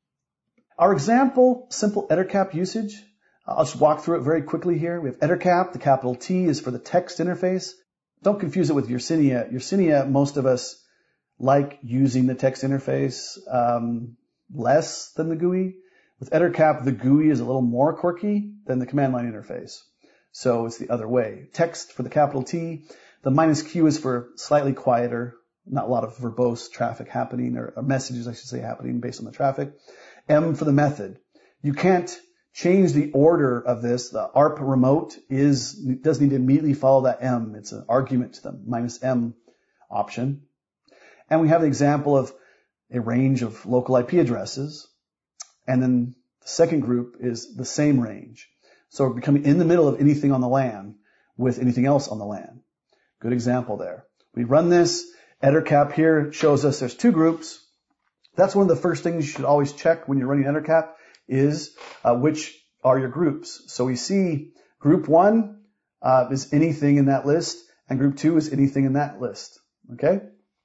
Our example, simple EtherCap usage, I'll just walk through it very quickly here. We have EtherCap. The capital T is for the text interface. Don't confuse it with Yersinia. Yersinia, most of us like using the text interface um, less than the G U I. With EtherCap, the G U I is a little more quirky than the command line interface. So it's the other way. Text for the capital T. The minus Q is for slightly quieter, not a lot of verbose traffic happening, or, or messages, I should say, happening based on the traffic. M for the method. You can't change the order of this. The arp remote is, does need to immediately follow that M. It's an argument to the minus M option. And we have an example of a range of local I P addresses. And then the second group is the same range. So we're becoming in the middle of anything on the LAN with anything else on the LAN. Good example there. We run this. EtherCap here shows us there's two groups. That's one of the first things you should always check when you're running EtherCap is uh, which are your groups. So we see group one uh, is anything in that list, and group two is anything in that list. Okay?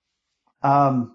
Um,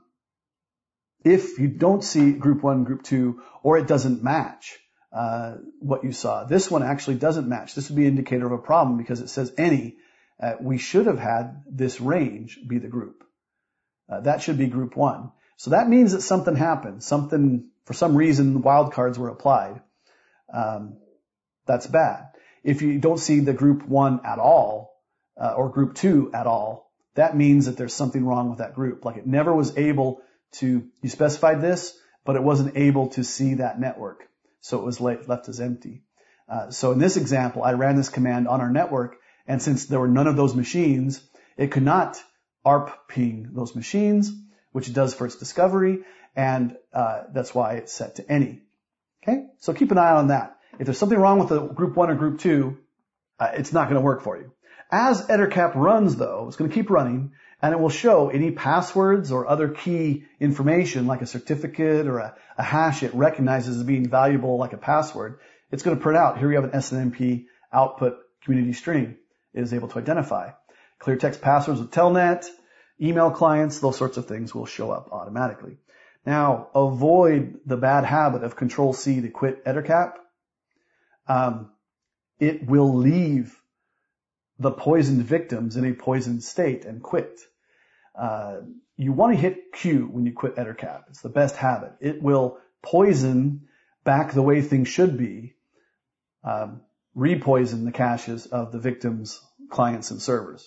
if you don't see group one, group two, or it doesn't match uh, what you saw, this one actually doesn't match. This would be an indicator of a problem because it says any. Uh, we should have had this range be the group. Uh, that should be group one. So that means that something happened. Something, for some reason, wildcards were applied. Um, that's bad. If you don't see the group one at all, uh, or group two at all, that means that there's something wrong with that group. Like it never was able to, you specified this, but it wasn't able to see that network. So it was left as empty. Uh, so in this example, I ran this command on our network, and since there were none of those machines, it could not arp ping those machines, which it does for its discovery, and uh, that's why it's set to any. Okay, so keep an eye on that. If there's something wrong with the group one or group two, uh, it's not going to work for you. As EtherCap runs, though, it's going to keep running, and it will show any passwords or other key information, like a certificate or a, a hash it recognizes as being valuable, like a password. It's going to print out. Here we have an S N M P output community string it is able to identify. Clear text passwords with Telnet, email clients, those sorts of things will show up automatically. Now, avoid the bad habit of Control C to quit EtherCap. Um, it will leave the poisoned victims in a poisoned state and quit. Uh, you want to hit Q when you quit EtherCap. It's the best habit. It will poison back the way things should be, um, re-poison the caches of the victims' clients and servers.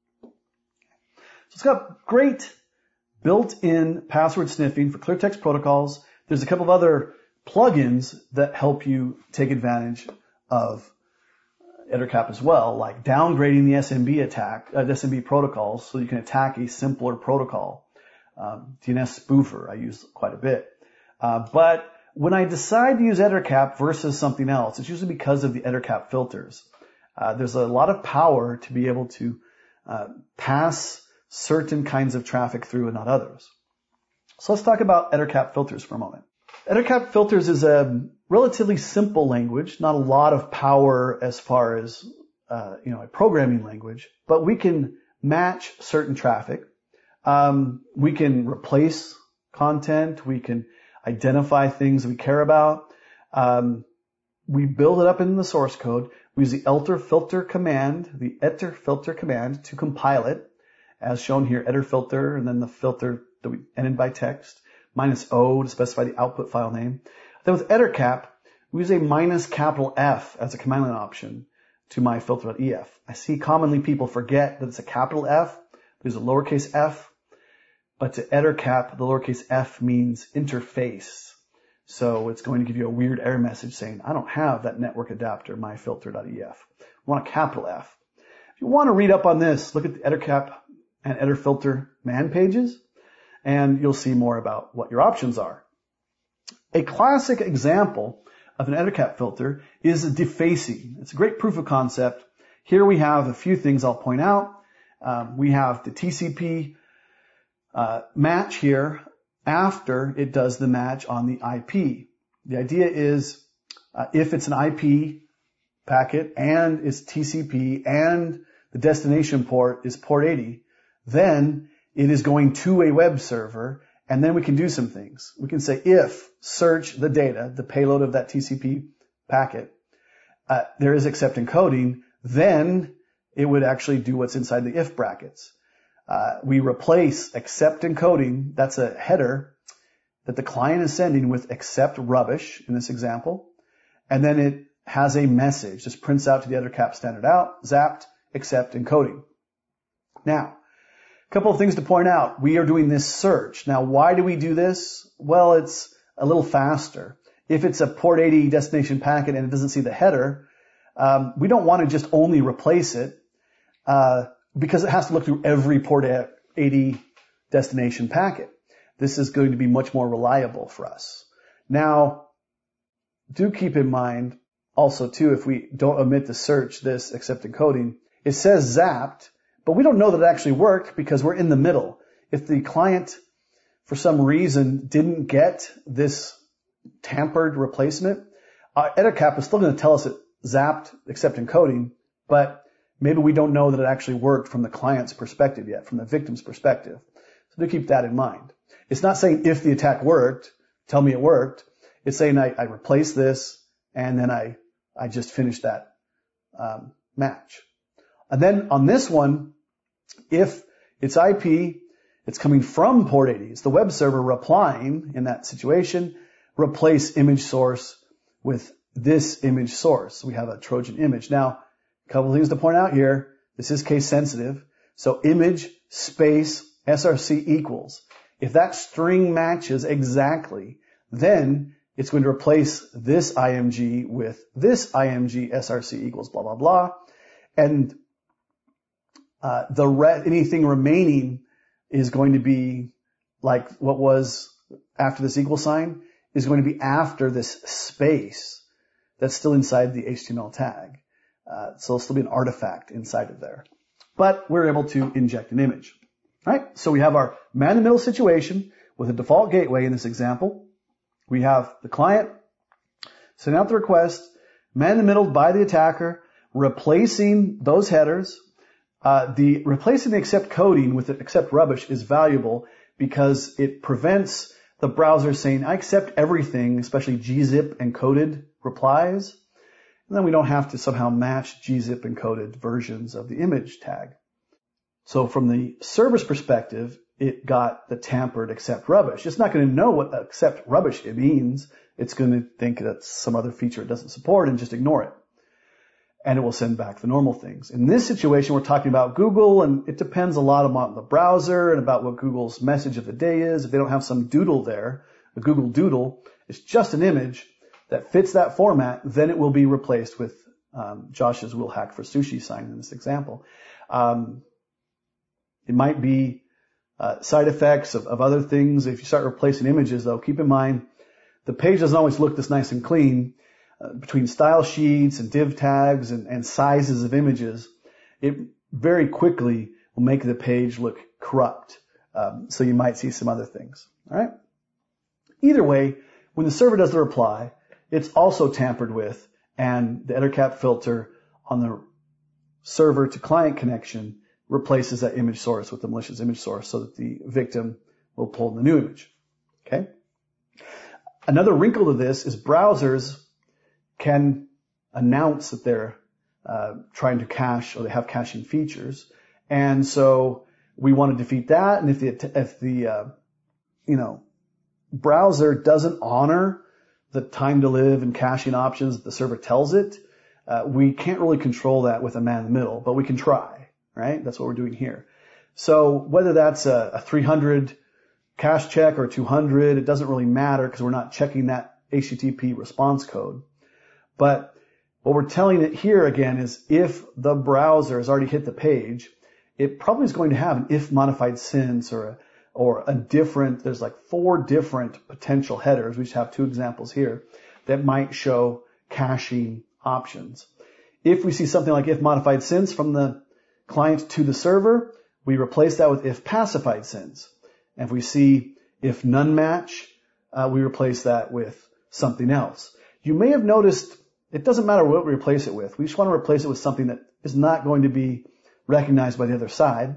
So it's got great built-in password sniffing for clear text protocols. There's a couple of other plugins that help you take advantage of EtherCap as well, like downgrading the S M B attack, uh, S M B protocols, so you can attack a simpler protocol. Um, D N S spoofer I use quite a bit. Uh, but when I decide to use EtherCap versus something else, it's usually because of the EtherCap filters. Uh, there's a lot of power to be able to uh, pass certain kinds of traffic through and not others. So let's talk about EtherCap filters for a moment. EtherCap filters is a relatively simple language, not a lot of power as far as uh, you know, a programming language, but we can match certain traffic. Um, we can replace content. We can identify things we care about. Um, we build it up in the source code. We use the etherfilter command, the etherfilter command to compile it, as shown here, etherfilter, and then the filter that we ended by text, minus O to specify the output file name. Then with EtherCap, we use a minus capital F as a command line option to my filter.ef. I see commonly people forget that it's a capital F. There's a lowercase f. But to EtherCap, the lowercase f means interface. So it's going to give you a weird error message saying, I don't have that network adapter, my filter.ef. I want a capital F. If you want to read up on this, look at the EtherCap and EtherFilter man pages, and you'll see more about what your options are. A classic example of an EtherCap filter is defacing. It's a great proof of concept. Here we have a few things I'll point out. Um, we have the T C P uh, match here after it does the match on the I P. The idea is uh, if it's an I P packet and it's T C P and the destination port is port eighty, then it is going to a web server, and then we can do some things. We can say if search the data, the payload of that T C P packet, uh, there is accept encoding, then it would actually do what's inside the if brackets. Uh, we replace accept encoding, that's a header that the client is sending with accept rubbish in this example, and then it has a message, just prints out to the EtherCap standard out, zapped, accept encoding. Now, a couple of things to point out. We are doing this search. Now, why do we do this? Well, it's a little faster. if it's a port eighty destination packet and it doesn't see the header, um, we don't want to just only replace it uh, because it has to look through every port eighty destination packet. This is going to be much more reliable for us. Now, do keep in mind also too, if we don't omit to search this except encoding, it says zapped, but we don't know that it actually worked because we're in the middle. If the client, for some reason, didn't get this tampered replacement, uh, EtherCap is still going to tell us it zapped except encoding, but maybe we don't know that it actually worked from the client's perspective yet, from the victim's perspective. So do keep that in mind. It's not saying if the attack worked, tell me it worked. It's saying I, I replaced this and then I, I just finished that um, match. And then on this one, if it's I P, it's coming from port eighty. It's the web server replying in that situation, replace image source with this image source. So we have a Trojan image. Now, a couple of things to point out here. This is case sensitive. So image space S R C equals. If that string matches exactly, then it's going to replace this I M G with this I M G S R C equals blah, blah, blah. And uh, the re- anything remaining is going to be like what was after this equal sign is going to be after this space that's still inside the H T M L tag. Uh, so it'll still be an artifact inside of there. But we're able to inject an image. All right? So we have our man-in-the-middle situation with a default gateway in this example. We have the client sending out the request, man-in-the-middle by the attacker, replacing those headers. Uh, the replacing the accept coding with the accept rubbish is valuable because it prevents the browser saying, I accept everything, especially gzip encoded replies. And then we don't have to somehow match gzip encoded versions of the image tag. So from the server's perspective, it got the tampered accept rubbish. It's not going to know what accept rubbish it means. It's going to think that's some other feature it doesn't support and just ignore it. And it will send back the normal things. In this situation, we're talking about Google, and it depends a lot on the browser and about what Google's message of the day is. If they don't have some doodle there, a Google doodle, it's just an image that fits that format, then it will be replaced with um, Josh's will hack for sushi sign in this example. Um, it might be uh, side effects of, of other things. If you start replacing images, though, keep in mind the page doesn't always look this nice and clean. Uh, between style sheets and div tags and, and sizes of images, it very quickly will make the page look corrupt. Um, so you might see some other things. All right. Either way, when the server does the reply, it's also tampered with, and the EtherCap filter on the server to client connection replaces that image source with the malicious image source so that the victim will pull the new image. Okay. Another wrinkle to this is browsers can announce that they're uh, trying to cache or they have caching features, and so we want to defeat that. And if the if the uh, you know browser doesn't honor the time to live and caching options that the server tells it, uh, we can't really control that with a man in the middle, but we can try. Right? That's what we're doing here. So whether that's a, a three hundred cache check or two hundred, it doesn't really matter because we're not checking that H T T P response code. But what we're telling it here again is if the browser has already hit the page, it probably is going to have an if modified since or a, or a different, there's like four different potential headers. We just have two examples here that might show caching options. If we see something like if modified since from the client to the server, we replace that with if pacified since. And if we see if none match, uh, we replace that with something else. You may have noticed it doesn't matter what we replace it with. We just want to replace it with something that is not going to be recognized by the other side.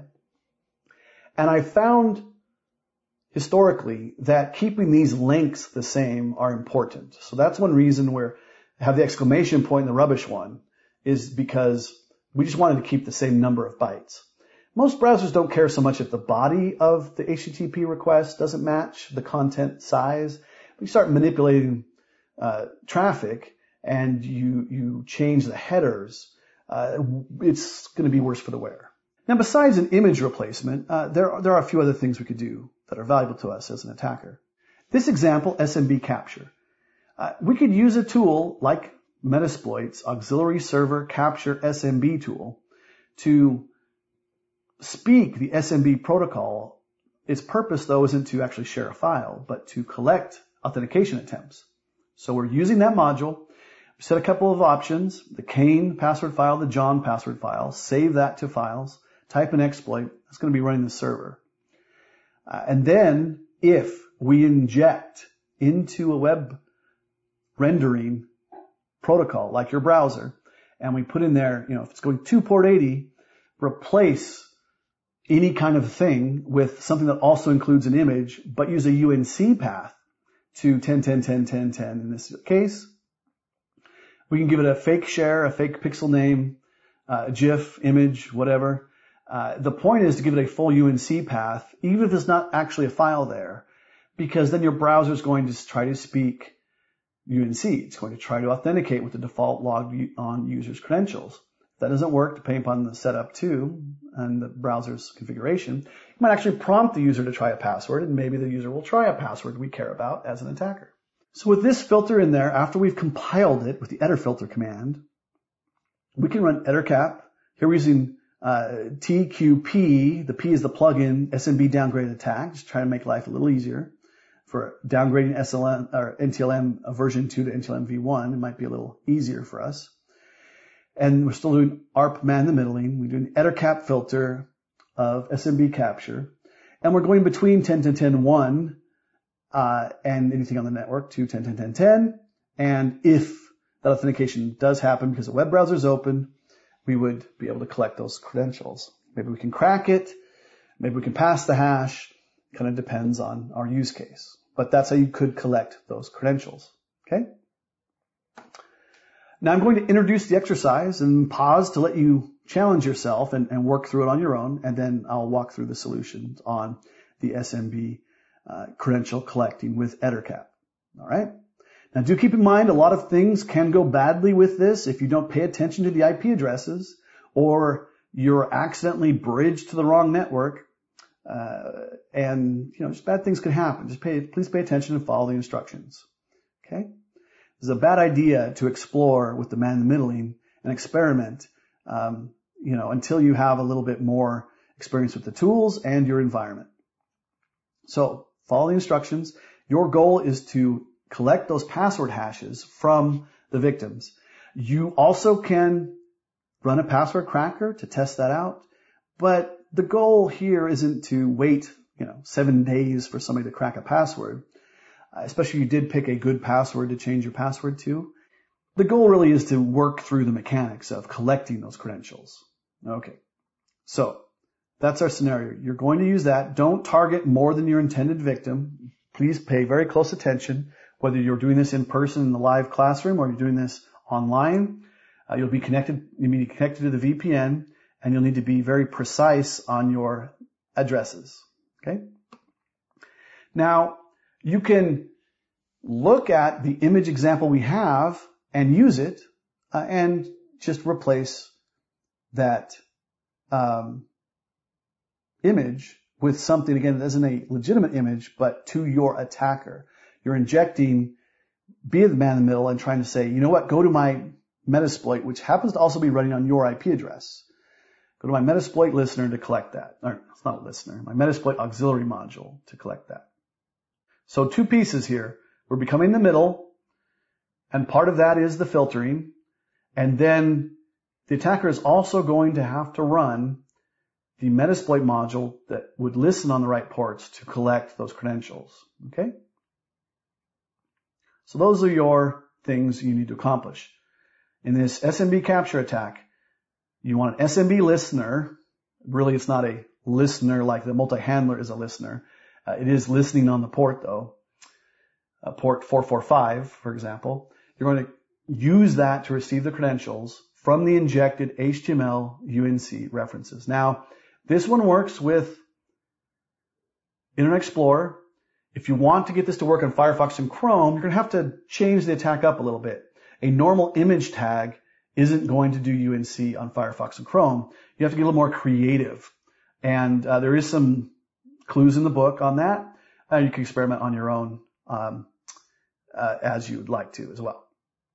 And I found historically that keeping these lengths the same are important. So that's one reason where I have the exclamation point in the rubbish one is because we just wanted to keep the same number of bytes. Most browsers don't care so much if the body of the H T T P request doesn't match the content size. We start manipulating uh, traffic and you you change the headers, uh, it's going to be worse for the wearer. Now, besides an image replacement, uh, there are, there are a few other things we could do that are valuable to us as an attacker. This example, S M B capture. Uh, we could use a tool like Metasploit's Auxiliary Server Capture S M B tool to speak the S M B protocol. Its purpose, though, isn't to actually share a file, but to collect authentication attempts. So we're using that module. We set a couple of options, the Cain password file, the John password file, save that to files, type an exploit. That's going to be running the server. Uh, and then if we inject into a web rendering protocol like your browser, and we put in there, you know, if it's going to port eighty, replace any kind of thing with something that also includes an image, but use a U N C path to ten, ten, ten, ten, ten in this case. We can give it a fake share, a fake pixel name, uh, GIF, image, whatever. Uh, the point is to give it a full U N C path, even if there's not actually a file there, because then your browser is going to try to speak U N C. It's going to try to authenticate with the default logged on user's credentials. If that doesn't work, depending upon the setup too and the browser's configuration, you might actually prompt the user to try a password, and maybe the user will try a password we care about as an attacker. So with this filter in there, after we've compiled it with the etterfilter command, we can run ettercap. Here we're using uh, T Q P. The P is the plugin S M B downgrade attack, just trying to make life a little easier. For downgrading S L M or N T L M version two to N T L M v one, it might be a little easier for us. And we're still doing A R P man the middling. We're doing ettercap filter of S M B capture. And we're going between ten, ten, ten, one uh, and anything on the network to ten, ten, ten, ten. And if that authentication does happen because the web browser is open, we would be able to collect those credentials. Maybe we can crack it. Maybe we can pass the hash. Kind of depends on our use case. But that's how you could collect those credentials. Okay? Now I'm going to introduce the exercise and pause to let you challenge yourself and, and work through it on your own, and then I'll walk through the solutions on the S M B uh, credential collecting with ettercap. All right? Now do keep in mind a lot of things can go badly with this if you don't pay attention to the I P addresses or you're accidentally bridged to the wrong network. Uh, and, you know, just bad things could happen. Just pay, please pay attention and follow the instructions. Okay? It's a bad idea to explore with the man in the middling and experiment, um, you know, until you have a little bit more experience with the tools and your environment. So follow the instructions. Your goal is to collect those password hashes from the victims. You also can run a password cracker to test that out, but the goal here isn't to wait, you know, seven days for somebody to crack a password, uh, especially if you did pick a good password to change your password to. The goal really is to work through the mechanics of collecting those credentials. Okay, so that's our scenario. You're going to use that. Don't target more than your intended victim. Please pay very close attention, whether you're doing this in person in the live classroom or you're doing this online. Uh, you'll be connected, you'll be connected to the V P N. And you'll need to be very precise on your addresses. Okay? Now, you can look at the image example we have and use it uh, and just replace that um, image with something, again, that isn't a legitimate image, but to your attacker. You're injecting, be the man in the middle and trying to say, you know what, go to my Metasploit, which happens to also be running on your I P address. Go to my Metasploit listener to collect that. Or, it's not a listener. My Metasploit auxiliary module to collect that. So two pieces here. We're becoming the middle, and part of that is the filtering. And then the attacker is also going to have to run the Metasploit module that would listen on the right ports to collect those credentials. Okay? So those are your things you need to accomplish. In this S M B capture attack, you want an S M B listener. Really, it's not a listener like the multi-handler is a listener. Uh, it is listening on the port, though. Uh, port four forty-five, for example. You're going to use that to receive the credentials from the injected H T M L U N C references. Now, this one works with Internet Explorer. If you want to get this to work on Firefox and Chrome, you're going to have to change the attack up a little bit. A normal image tag isn't going to do U N C on Firefox and Chrome. You have to get a little more creative. And uh, there is some clues in the book on that. Uh, you can experiment on your own um, uh, as you would like to as well.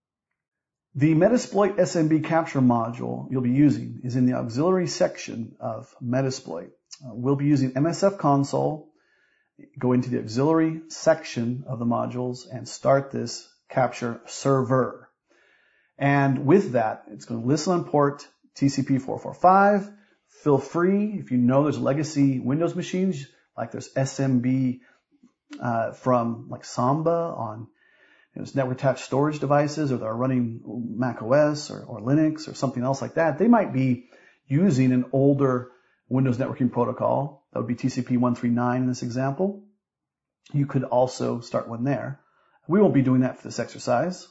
The Metasploit S M B capture module you'll be using is in the auxiliary section of Metasploit. Uh, we'll be using M S F console, go into the auxiliary section of the modules and start this capture server. And with that, it's going to listen on port T C P four forty-five. Feel free, if you know there's legacy Windows machines, like there's S M B uh, from like Samba on you know, network attached storage devices, or they're running Mac O S or, or Linux or something else like that, they might be using an older Windows networking protocol. That would be T C P one thirty-nine in this example. You could also start one there. We won't be doing that for this exercise.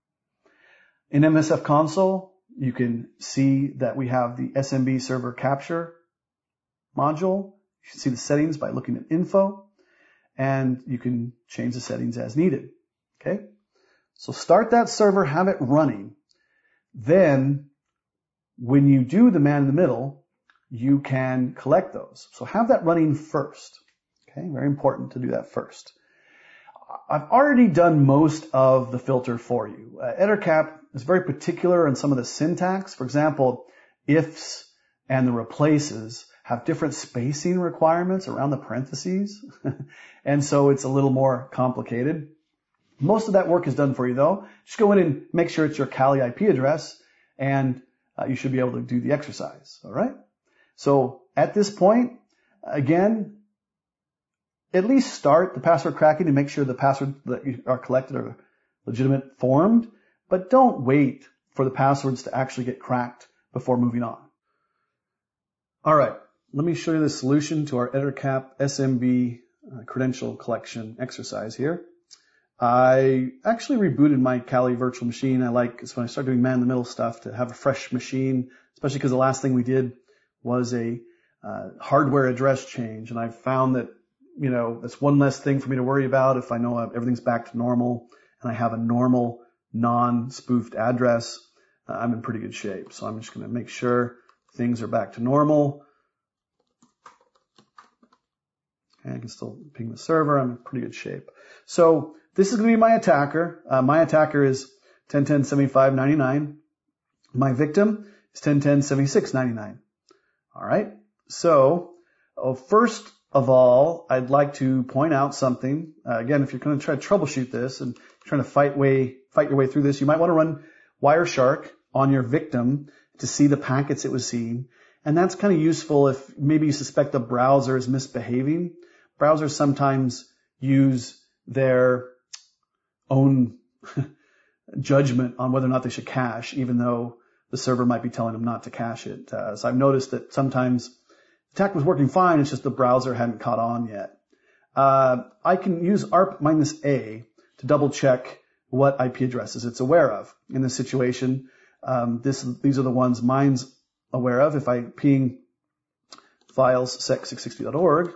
In M S F console, you can see that we have the S M B server capture module. You can see the settings by looking at info, and you can change the settings as needed. Okay? So start that server, have it running. Then, when you do the man in the middle, you can collect those. So have that running first. Okay? Very important to do that first. I've already done most of the filter for you. Uh, EtterCap is very particular in some of the syntax. For example, ifs and the replaces have different spacing requirements around the parentheses. And so it's a little more complicated. Most of that work is done for you though. Just go in and make sure it's your Kali I P address, and uh, you should be able to do the exercise. All right? So at this point, again, at least start the password cracking and make sure the passwords that you are collected are legitimate formed, but don't wait for the passwords to actually get cracked before moving on. All right, let me show you the solution to our EtterCap S M B uh, credential collection exercise here. I actually rebooted my Kali virtual machine. I like, it's when I start doing man-in-the-middle stuff, to have a fresh machine, especially because the last thing we did was a uh, hardware address change, and I found that you know, that's one less thing for me to worry about if I know everything's back to normal and I have a normal, non-spoofed address. Uh, I'm in pretty good shape. So I'm just going to make sure things are back to normal. Okay, I can still ping the server. I'm in pretty good shape. So this is going to be my attacker. Uh, my attacker is ten ten seventy-five ninety-nine. My victim is ten ten seventy-six ninety-nine. All right. So oh, first of all, I'd like to point out something. Uh, again, if you're going to try to troubleshoot this and trying to fight way fight your way through this, you might want to run Wireshark on your victim to see the packets it was seeing. And that's kind of useful if maybe you suspect the browser is misbehaving. Browsers sometimes use their own judgment on whether or not they should cache, even though the server might be telling them not to cache it. Uh, so I've noticed that sometimes the attack was working fine, it's just the browser hadn't caught on yet. Uh, I can use arp minus A to double check what I P addresses it's aware of. In this situation, um, this, these are the ones mine's aware of. If I ping files sec six sixty dot org,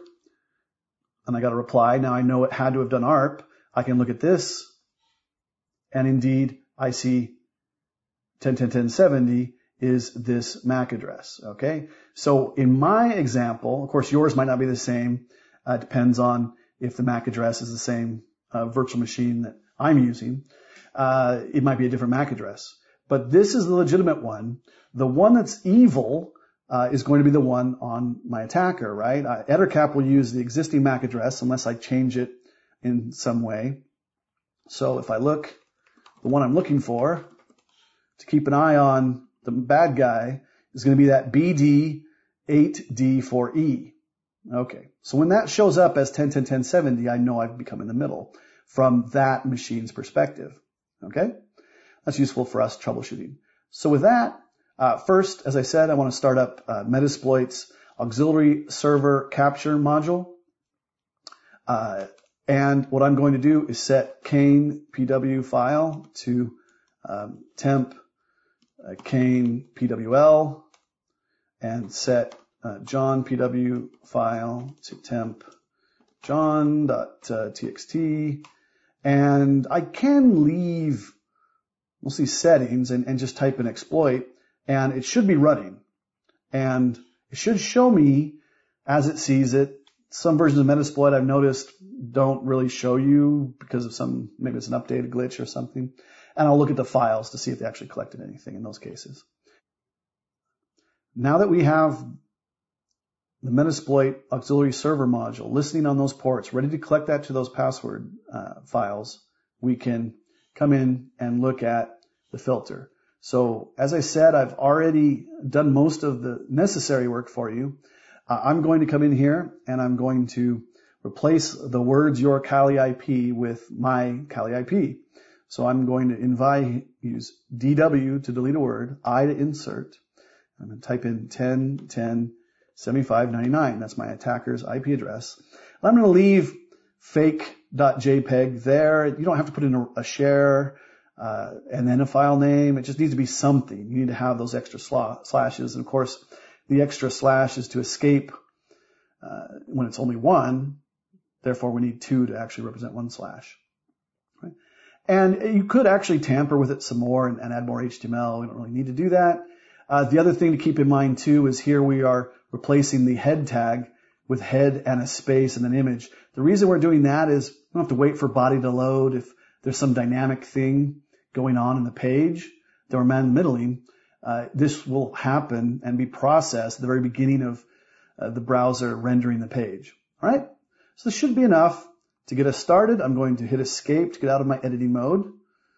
and I got a reply, now I know it had to have done arp, I can look at this, and indeed, I see ten ten ten seventy is this M A C address, okay? So in my example, of course yours might not be the same, uh, depends on if the M A C address is the same uh, virtual machine that I'm using. Uh, it might be a different M A C address. But this is the legitimate one. The one that's evil uh, is going to be the one on my attacker, right? Uh, EtterCap will use the existing M A C address unless I change it in some way. So if I look, the one I'm looking for, to keep an eye on the bad guy, is going to be that B D eight D four E. Okay, so when that shows up as ten ten ten seventy, I know I've become in the middle from that machine's perspective. Okay, that's useful for us troubleshooting. So with that, uh, first, as I said, I want to start up uh, Metasploit's auxiliary server capture module. Uh, and what I'm going to do is set Kane P W file to um, temp uh, Kane P W L, and set uh, John P W file to temp john.txt. And I can leave mostly settings and, and just type an exploit, and it should be running. And it should show me, as it sees it, some versions of Metasploit I've noticed don't really show you because of some, maybe it's an updated glitch or something. And I'll look at the files to see if they actually collected anything in those cases. Now that we have the Metasploit auxiliary server module listening on those ports, ready to collect that to those password uh, files, we can come in and look at the filter. So as I said, I've already done most of the necessary work for you. Uh, I'm going to come in here and I'm going to replace the words your Kali I P with my Kali I P. So I'm going to invite, use D W to delete a word, I to insert. I'm going to type in ten, ten, seventy-five, ninety-nine. That's my attacker's I P address. I'm going to leave fake.jpg there. You don't have to put in a, a share uh, and then a file name. It just needs to be something. You need to have those extra sla- slashes. And of course, the extra slash is to escape uh, when it's only one. Therefore, we need two to actually represent one slash. Right? And you could actually tamper with it some more and, and add more H T M L. We don't really need to do that. Uh, the other thing to keep in mind too is here we are replacing the head tag with head and a space and an image. The reason we're doing that is we don't have to wait for body to load. If there's some dynamic thing going on in the page that we're man-middling, uh, this will happen and be processed at the very beginning of uh, the browser rendering the page. All right? So this should be enough to get us started. I'm going to hit escape to get out of my editing mode.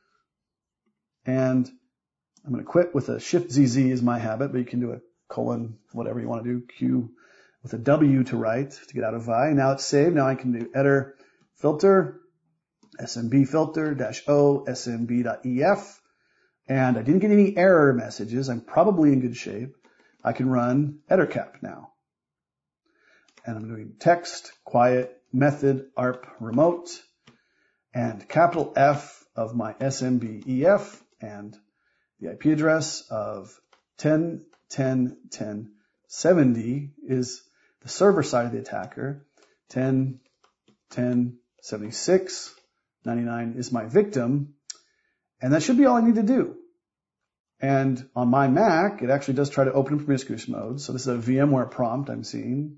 And I'm going to quit with a Shift Z Z is my habit, but you can do a colon, whatever you want to do, Q with a W to write to get out of Vi. Now it's saved. Now I can do eder filter, S M B filter, dash O, S M B.ef. And I didn't get any error messages. I'm probably in good shape. I can run edercap now. And I'm doing text, quiet, method, arp, remote, and capital F of my S M B E F and the I P address of ten, ten, ten, seventy is the server side of the attacker. ten, ten, seventy-six, ninety-nine is my victim. And that should be all I need to do. And on my Mac, it actually does try to open in promiscuous mode. So this is a VMware prompt I'm seeing.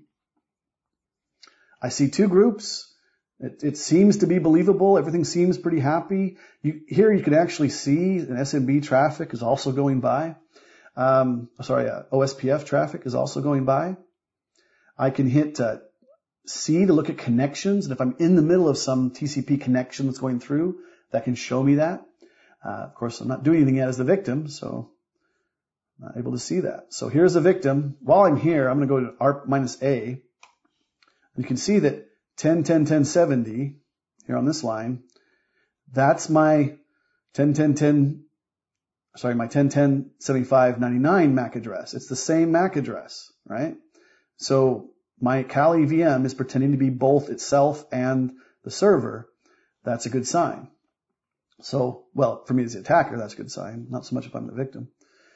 I see two groups. It, it seems to be believable. Everything seems pretty happy. You, here you can actually see an S M B traffic is also going by. Um, sorry, uh, O S P F traffic is also going by. I can hit uh, C to look at connections. And if I'm in the middle of some T C P connection that's going through, that can show me that. Uh, of course, I'm not doing anything yet as the victim, so I'm not able to see that. So here's the victim. While I'm here, I'm going to go to arp minus A. You can see that ten, ten, ten, seventy here on this line, that's my ten, ten, ten, sorry, my ten, ten, seventy-five, ninety-nine M A C address. It's the same M A C address, right? So my Kali V M is pretending to be both itself and the server. That's a good sign. So, well, for me as the attacker, that's a good sign. Not so much if I'm the victim.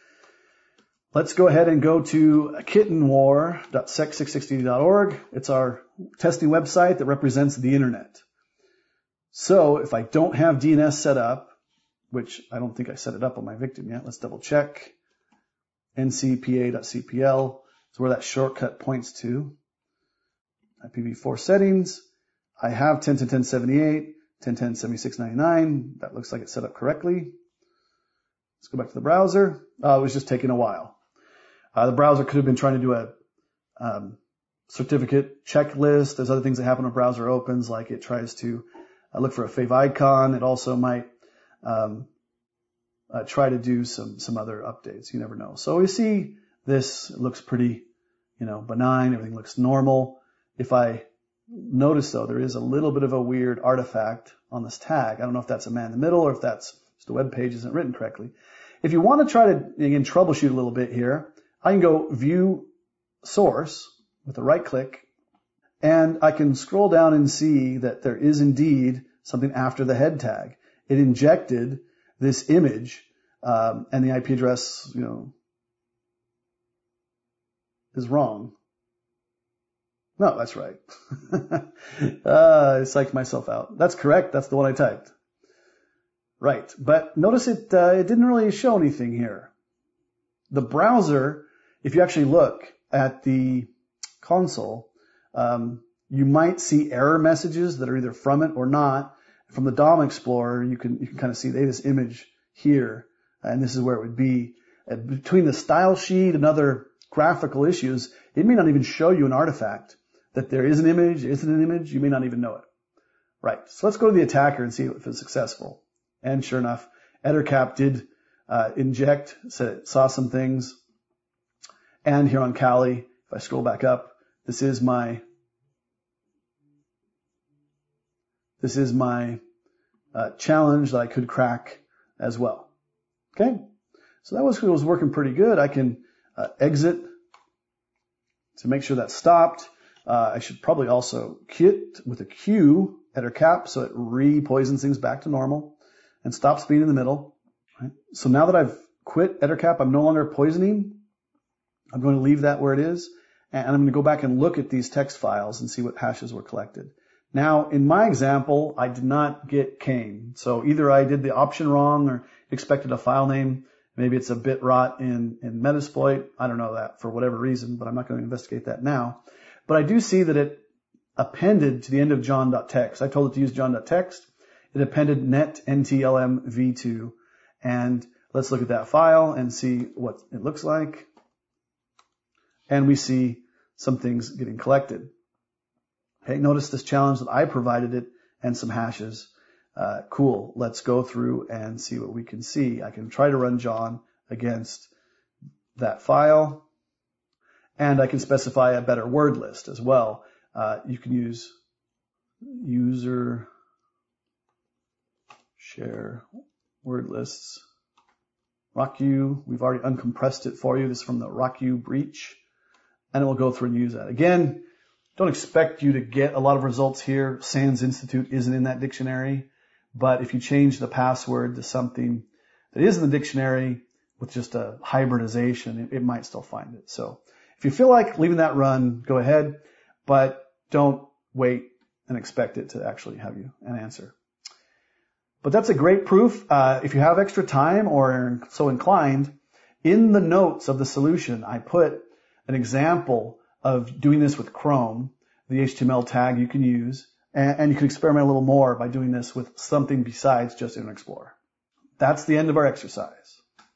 Let's go ahead and go to kittenwar dot sec six sixty dot org. It's our testing website that represents the internet. So if I don't have D N S set up, which I don't think I set it up on my victim yet, let's double check. N C P A dot C P L is where that shortcut points to. I P v four settings. I have ten, ten, ten, seventy-eight, ten, ten, seventy-six, ninety-nine. That looks like it's set up correctly. Let's go back to the browser. Uh, it was just taking a while. Uh, the browser could have been trying to do a um, certificate checklist. There's other things that happen when a browser opens, like it tries to uh, look for a favicon. It also might um, uh, try to do some some other updates. You never know. So we see this looks pretty, you know, benign. Everything looks normal. If I notice, though, there is a little bit of a weird artifact on this tag. I don't know if that's a man in the middle or if that's just a web page isn't written correctly. If you want to try to, again, troubleshoot a little bit here, I can go view source with a right click, and I can scroll down and see that there is indeed something after the head tag. It injected this image, um, and the I P address, you know, is wrong. No, that's right. uh, I psyched myself out. That's correct. That's the one I typed. Right. But notice it, uh, it didn't really show anything here. The browser, if you actually look at the console, um, You might see error messages that are either from it or not. From the D O M Explorer, you can you can kind of see they have this image here, and this is where it would be. Between the style sheet and other graphical issues, it may not even show you an artifact. That there is an image, isn't an image, you may not even know it. Right, so let's go to the attacker and see if it's successful. And sure enough, Ettercap did uh, inject, saw some things. And here on Kali, if I scroll back up, this is my this is my uh, challenge that I could crack as well. Okay, so that was, was working pretty good. I can uh, exit to make sure that stopped. Uh, I should probably also quit with a Q Ettercap so it re-poisons things back to normal and stops being in the middle. Right? So now that I've quit Ettercap, I'm no longer poisoning. I'm going to leave that where it is, and I'm going to go back and look at these text files and see what hashes were collected. Now, in my example, I did not get Kane. So either I did the option wrong or expected a file name. Maybe it's a bit rot in, in Metasploit. I don't know that for whatever reason, but I'm not going to investigate that now. But I do see that it appended to the end of john.txt. I told it to use john.txt. It appended net ntlm v two. And let's look at that file and see what it looks like. And we see some things getting collected. Okay, notice this challenge that I provided it and some hashes. Uh, cool. Let's go through and see what we can see. I can try to run John against that file. And I can specify a better word list as well. Uh, you can use user share word lists. RockU, we've already uncompressed it for you. This is from the RockU breach. And it will go through and use that. Again, don't expect you to get a lot of results here. SANS Institute isn't in that dictionary. But if you change the password to something that is in the dictionary with just a hybridization, it, it might still find it. So if you feel like leaving that run, go ahead. But don't wait and expect it to actually have you an answer. But that's a great proof. Uh, if you have extra time or are so inclined, in the notes of the solution, I put an example of doing this with Chrome, the H T M L tag you can use, and, and you can experiment a little more by doing this with something besides just Internet Explorer. That's the end of our exercise.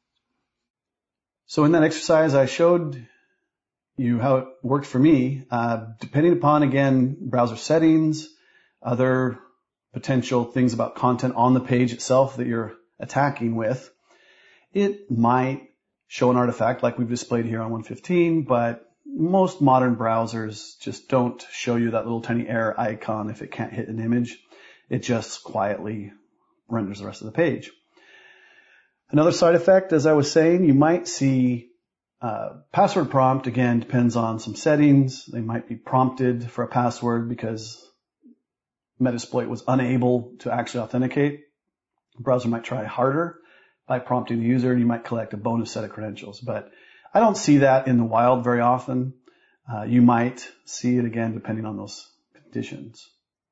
So in that exercise, I showed you how it worked for me. Uh, depending upon, again, browser settings, other potential things about content on the page itself that you're attacking with, it might show an artifact like we've displayed here on one fifteen, but most modern browsers just don't show you that little tiny error icon if it can't hit an image. It just quietly renders the rest of the page. Another side effect, as I was saying, you might see uh, password prompt. Again, depends on some settings. They might be prompted for a password because Metasploit was unable to actually authenticate. The browser might try harder by prompting the user, and you might collect a bonus set of credentials. But I don't see that in the wild very often. Uh, you might see it again depending on those conditions.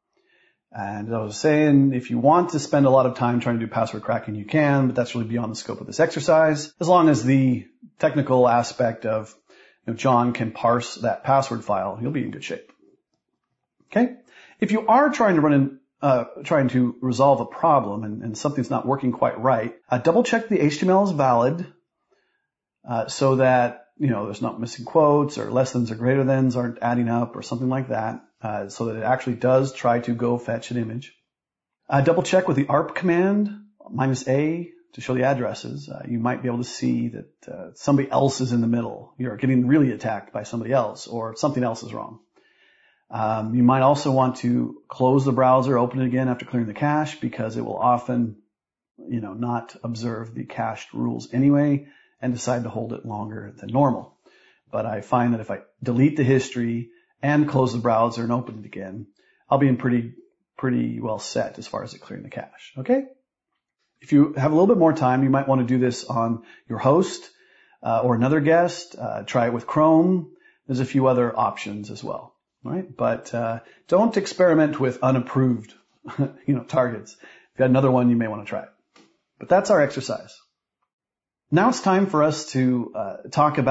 And as I was saying, if you want to spend a lot of time trying to do password cracking, you can, but that's really beyond the scope of this exercise. As long as the technical aspect of, you know, John can parse that password file, you'll be in good shape. Okay? If you are trying to run in, uh, trying to resolve a problem and, and something's not working quite right, uh, double check the H T M L is valid, uh, so that, you know, there's not missing quotes or less thans or greater thans aren't adding up or something like that, uh, so that it actually does try to go fetch an image. Uh, double check with the A R P command, minus A, to show the addresses. Uh, you might be able to see that uh, somebody else is in the middle. You're getting really attacked by somebody else, or something else is wrong. Um, you might also want to close the browser, open it again after clearing the cache, because it will often, you know, not observe the cached rules anyway and decide to hold it longer than normal. But I find that if I delete the history and close the browser and open it again, I'll be in pretty, pretty well set as far as it clearing the cache. Okay? If you have a little bit more time, you might want to do this on your host uh, or another guest. Uh, try it with Chrome. There's a few other options as well. All right, but uh, don't experiment with unapproved, you know, targets. If you've got another one, you may want to try it. But that's our exercise. Now it's time for us to uh, talk about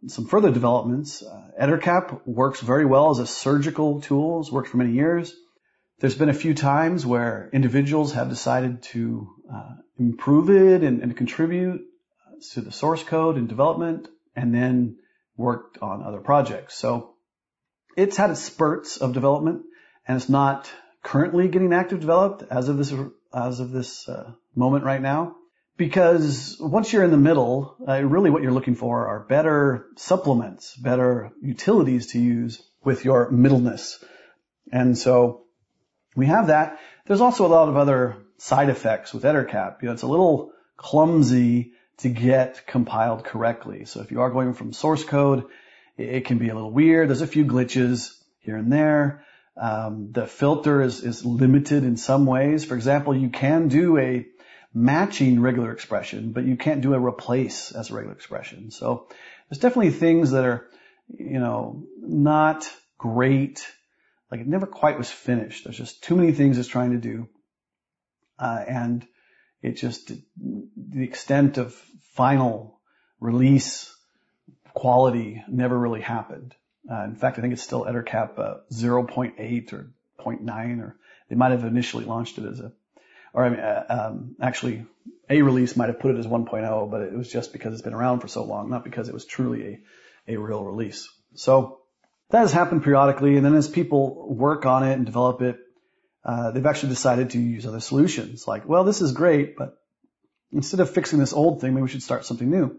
some further developments, uh, EtterCap works very well as a surgical tool. It's worked for many years. There's been a few times where individuals have decided to uh, improve it and, and contribute to the source code and development, and then worked on other projects. So it's had its spurts of development, and it's not currently getting active developed as of this as of this uh, moment right now. Because once you're in the middle, uh, really what you're looking for are better supplements, better utilities to use with your middleness. And so we have that. There's also a lot of other side effects with EtterCap. You know, it's a little clumsy to get compiled correctly. So if you are going from source code, it can be a little weird. There's a few glitches here and there. Um, the filter is, is limited in some ways. For example, you can do a matching regular expression, but you can't do a replace as a regular expression. So there's definitely things that are, you know, not great. Like it never quite was finished. There's just too many things it's trying to do. Uh, and it just, the extent of final release quality never really happened. Uh, in fact, I think it's still EtterCap uh, zero point eight or zero point nine, or they might have initially launched it as a, or I mean, uh, um, actually a release might have put it as one point oh, but it was just because it's been around for so long, not because it was truly a, a real release. So that has happened periodically, and then as people work on it and develop it, uh, they've actually decided to use other solutions. Like, well, this is great, but instead of fixing this old thing, maybe we should start something new.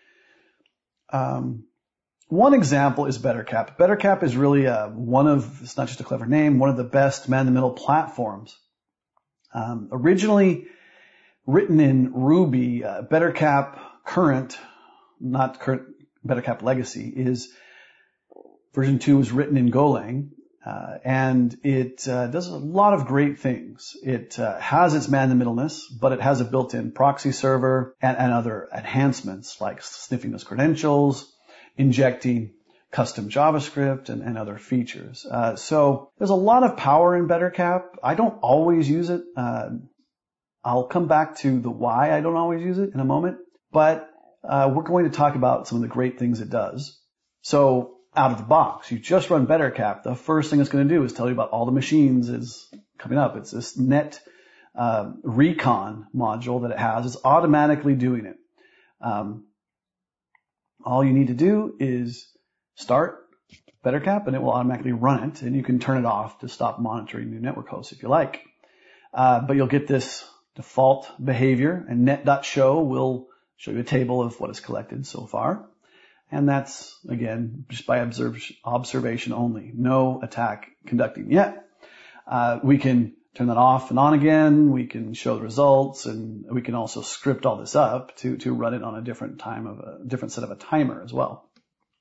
Um, one example is BetterCap. BetterCap is really uh, one of, it's not just a clever name, one of the best man-in-the-middle platforms. Um, originally written in Ruby, uh, BetterCap current, not current, BetterCap legacy, is version two is written in Golang, uh, and it uh, does a lot of great things. It uh, has its man-in-the-middleness, but it has a built-in proxy server and, and other enhancements like sniffing those credentials, injecting custom JavaScript, and, and other features. Uh, so there's a lot of power in BetterCap. I don't always use it. Uh, I'll come back to the why I don't always use it in a moment, but uh, we're going to talk about some of the great things it does. So out of the box, you just run BetterCap. The first thing it's going to do is tell you about all the machines is coming up. It's this net uh, recon module that it has. It's automatically doing it. Um, all you need to do is start BetterCap, and it will automatically run it, and you can turn it off to stop monitoring new network hosts if you like. Uh, but you'll get this default behavior, and net.show will show you a table of what is collected so far. And that's, again, just by observe, observation only. No attack conducting yet. Uh, we can turn that off and on again. We can show the results, and we can also script all this up to, to run it on a different time of a different set of a timer as well.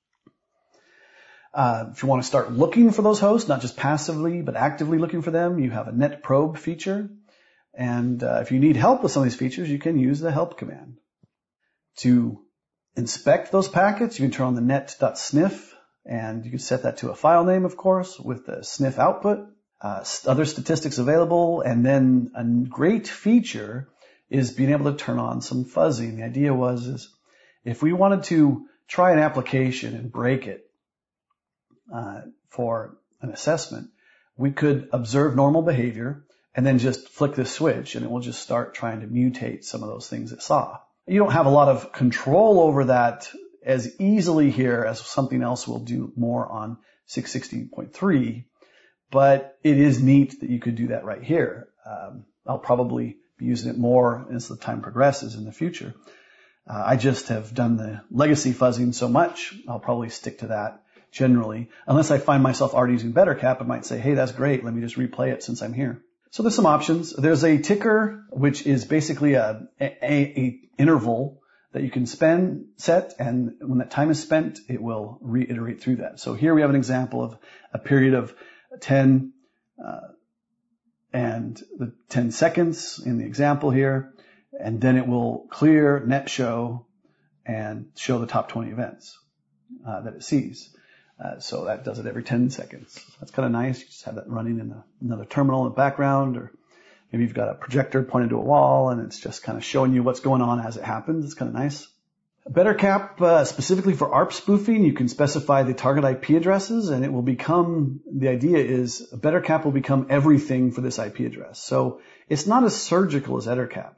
Uh, if you want to start looking for those hosts, not just passively, but actively looking for them, you have a net probe feature. And uh, if you need help with some of these features, you can use the help command. To inspect those packets, you can turn on the net.sniff, and you can set that to a file name, of course, with the sniff output. Uh, other statistics available, and then a great feature is being able to turn on some fuzzing. The idea was is if we wanted to try an application and break it uh, for an assessment, we could observe normal behavior and then just flick this switch, and it will just start trying to mutate some of those things it saw. You don't have a lot of control over that as easily here as something else will do more on six sixteen point three. But it is neat that you could do that right here. Um, I'll probably be using it more as the time progresses in the future. Uh, I just have done the legacy fuzzing so much, I'll probably stick to that generally. Unless I find myself already using BetterCap, I might say, hey, that's great. Let me just replay it since I'm here. So there's some options. There's a ticker, which is basically a, a, a interval that you can spend, set, and when that time is spent, it will reiterate through that. So here we have an example of a period of ten uh, and the ten seconds in the example here, and then it will clear net show and show the top twenty events uh, that it sees. Uh, so that does it every ten seconds. That's kind of nice. You just have that running in the, another terminal in the background, or maybe you've got a projector pointed to a wall and it's just kind of showing you what's going on as it happens. It's kind of nice. BetterCap, uh, specifically for A R P spoofing, you can specify the target I P addresses, and it will become, the idea is BetterCap will become everything for this I P address. So it's not as surgical as EtterCap.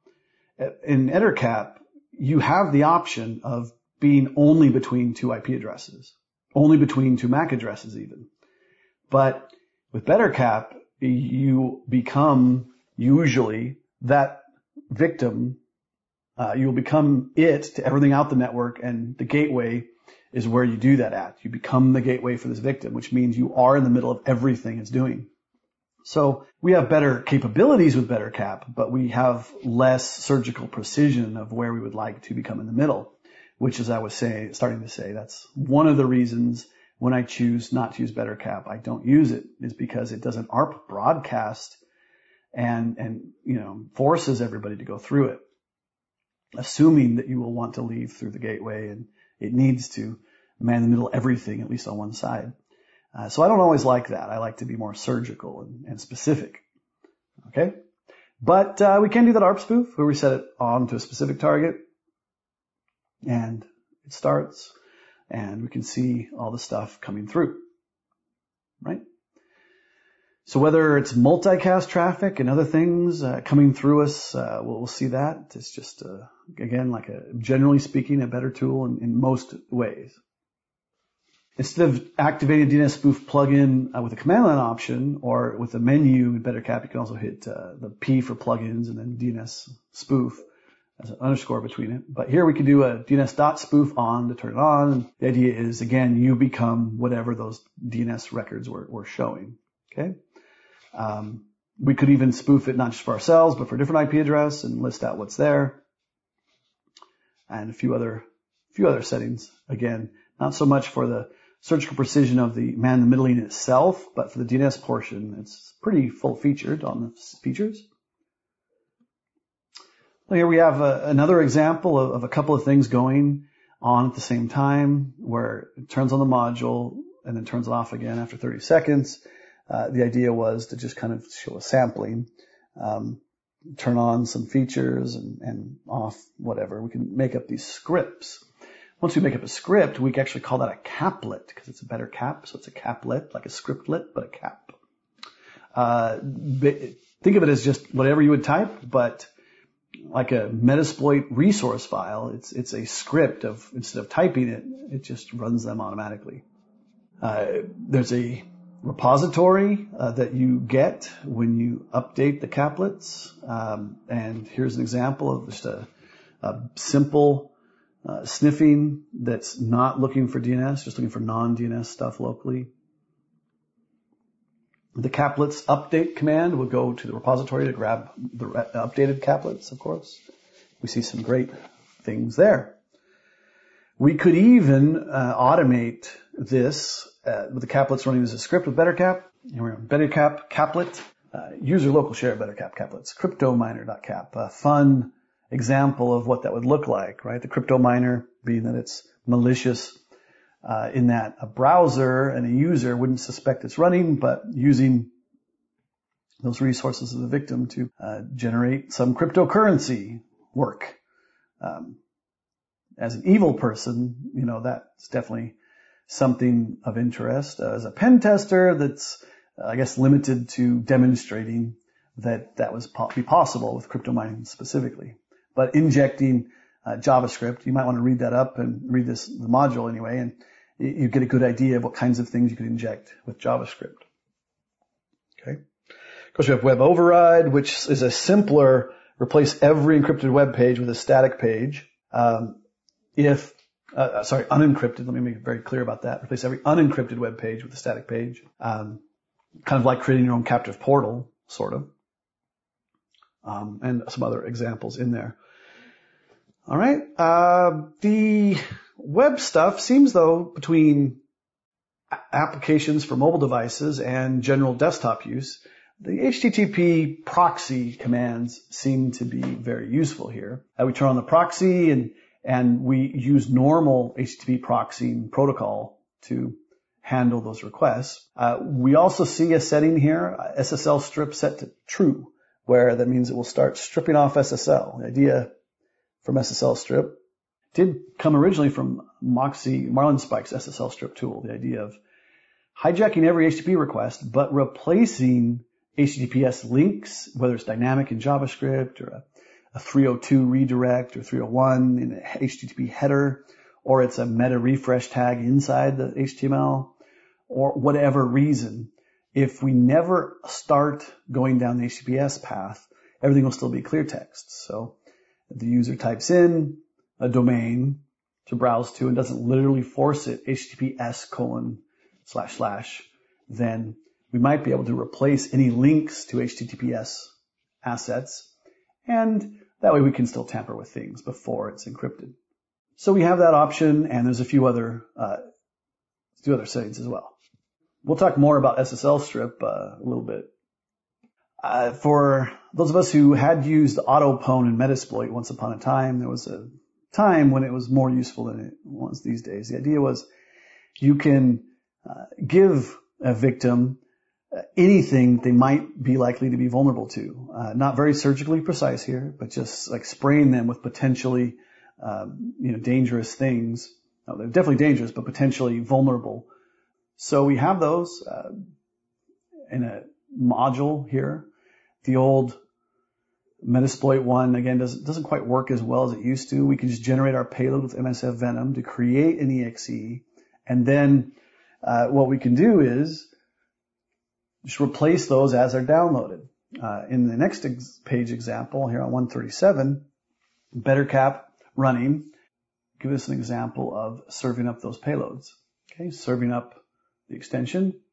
In EtterCap, you have the option of being only between two I P addresses, only between two M A C addresses even. But with BetterCap, you become usually that victim. Uh, you'll become it to everything out the network, and the gateway is where you do that at. You become the gateway for this victim, which means you are in the middle of everything it's doing. So we have better capabilities with BetterCap, but we have less surgical precision of where we would like to become in the middle, which, as I was saying, starting to say, that's one of the reasons when I choose not to use BetterCap, I don't use it, is because it doesn't A R P broadcast and, and, you know, forces everybody to go through it, assuming that you will want to leave through the gateway, and it needs to man the middle of everything, at least on one side. Uh, so I don't always like that. I like to be more surgical and, and specific. Okay? But uh, we can do that A R P spoof where we set it on to a specific target, and it starts, and we can see all the stuff coming through. Right? So whether it's multicast traffic and other things uh, coming through us, uh, we'll, we'll see that. It's just, uh, again, like a, generally speaking, a better tool in, in most ways. Instead of activating a D N S spoof plugin uh, with a command line option or with a menu in BetterCap, you can also hit uh, the P for plugins and then D N S spoof as an underscore between it. But here we can do a D N S dot spoof on to turn it on. The idea is, again, you become whatever those D N S records were, were showing. Okay. Um, we could even spoof it not just for ourselves, but for a different I P address and list out what's there. And a few other, few other settings. Again, not so much for the surgical precision of the man in the middling itself, but for the D N S portion, it's pretty full featured on the features. Well, here we have a, another example of, of a couple of things going on at the same time, where it turns on the module and then turns it off again after thirty seconds. Uh, the idea was to just kind of show a sampling, um, turn on some features and, and off whatever. We can make up these scripts. Once we make up a script, we can actually call that a caplet because it's a better cap. So it's a caplet, like a scriptlet, but a cap. Uh, think of it as just whatever you would type, but like a Metasploit resource file, it's, it's a script of, instead of typing it, it just runs them automatically. Uh, there's a repository uh, that you get when you update the caplets. Um, and here's an example of just a, a simple uh, sniffing that's not looking for D N S, just looking for non-D N S stuff locally. The caplets update command will go to the repository to grab the updated caplets, of course. We see some great things there. We could even uh, automate this uh, with the caplets running as a script with BetterCap. Here we're on BetterCap caplet, uh, user local share BetterCap caplets, cryptominer.cap, a fun example of what that would look like, right? The cryptominer being that it's malicious uh, in that a browser and a user wouldn't suspect it's running, but using those resources of the victim to uh, generate some cryptocurrency work. Um, as an evil person, you know, that's definitely something of interest. Uh, as a pen tester, that's, uh, I guess, limited to demonstrating that that was po- be possible with crypto mining specifically. But injecting uh, JavaScript, you might want to read that up and read this the module anyway, and you get a good idea of what kinds of things you could inject with JavaScript. Okay. Of course, we have web override, which is a simpler replace every encrypted web page with a static page. Um, if Uh, sorry, unencrypted. Let me make it very clear about that. Replace every unencrypted web page with a static page. Um, kind of like creating your own captive portal, sort of. Um, and some other examples in there. All right. Uh, the web stuff seems, though, between applications for mobile devices and general desktop use, the H T T P proxy commands seem to be very useful here. Uh, we turn on the proxy and And we use normal H T T P proxying protocol to handle those requests. Uh, we also see a setting here, S S L strip set to true, where that means it will start stripping off S S L. The idea from S S L strip did come originally from Moxie Marlinspike's S S L strip tool, the idea of hijacking every H T T P request, but replacing H T T P S links, whether it's dynamic in JavaScript or a, a three oh two redirect or three oh one in an H T T P header, or it's a meta refresh tag inside the H T M L, or whatever reason. If we never start going down the H T T P S path, everything will still be clear text. So if the user types in a domain to browse to and doesn't literally force it H T T P S colon slash slash, then we might be able to replace any links to H T T P S assets, and that way we can still tamper with things before it's encrypted. So we have that option, and there's a few other uh, few other settings as well. We'll talk more about S S L strip uh, a little bit. Uh, for those of us who had used AutoPwn and Metasploit once upon a time, there was a time when it was more useful than it was these days. The idea was you can uh, give a victim uh, anything they might be likely to be vulnerable to. Uh, not very surgically precise here, but just like spraying them with potentially um, you know, dangerous things. No, they're definitely dangerous, but potentially vulnerable. So we have those uh, in a module here. The old Metasploit one, again, doesn't, doesn't quite work as well as it used to. We can just generate our payload with M S F Venom to create an E X E. And then uh, what we can do is just replace those as they're downloaded. Uh, in the next ex- page example here on one thirty-seven, BetterCap running, give us an example of serving up those payloads. Okay, serving up the extension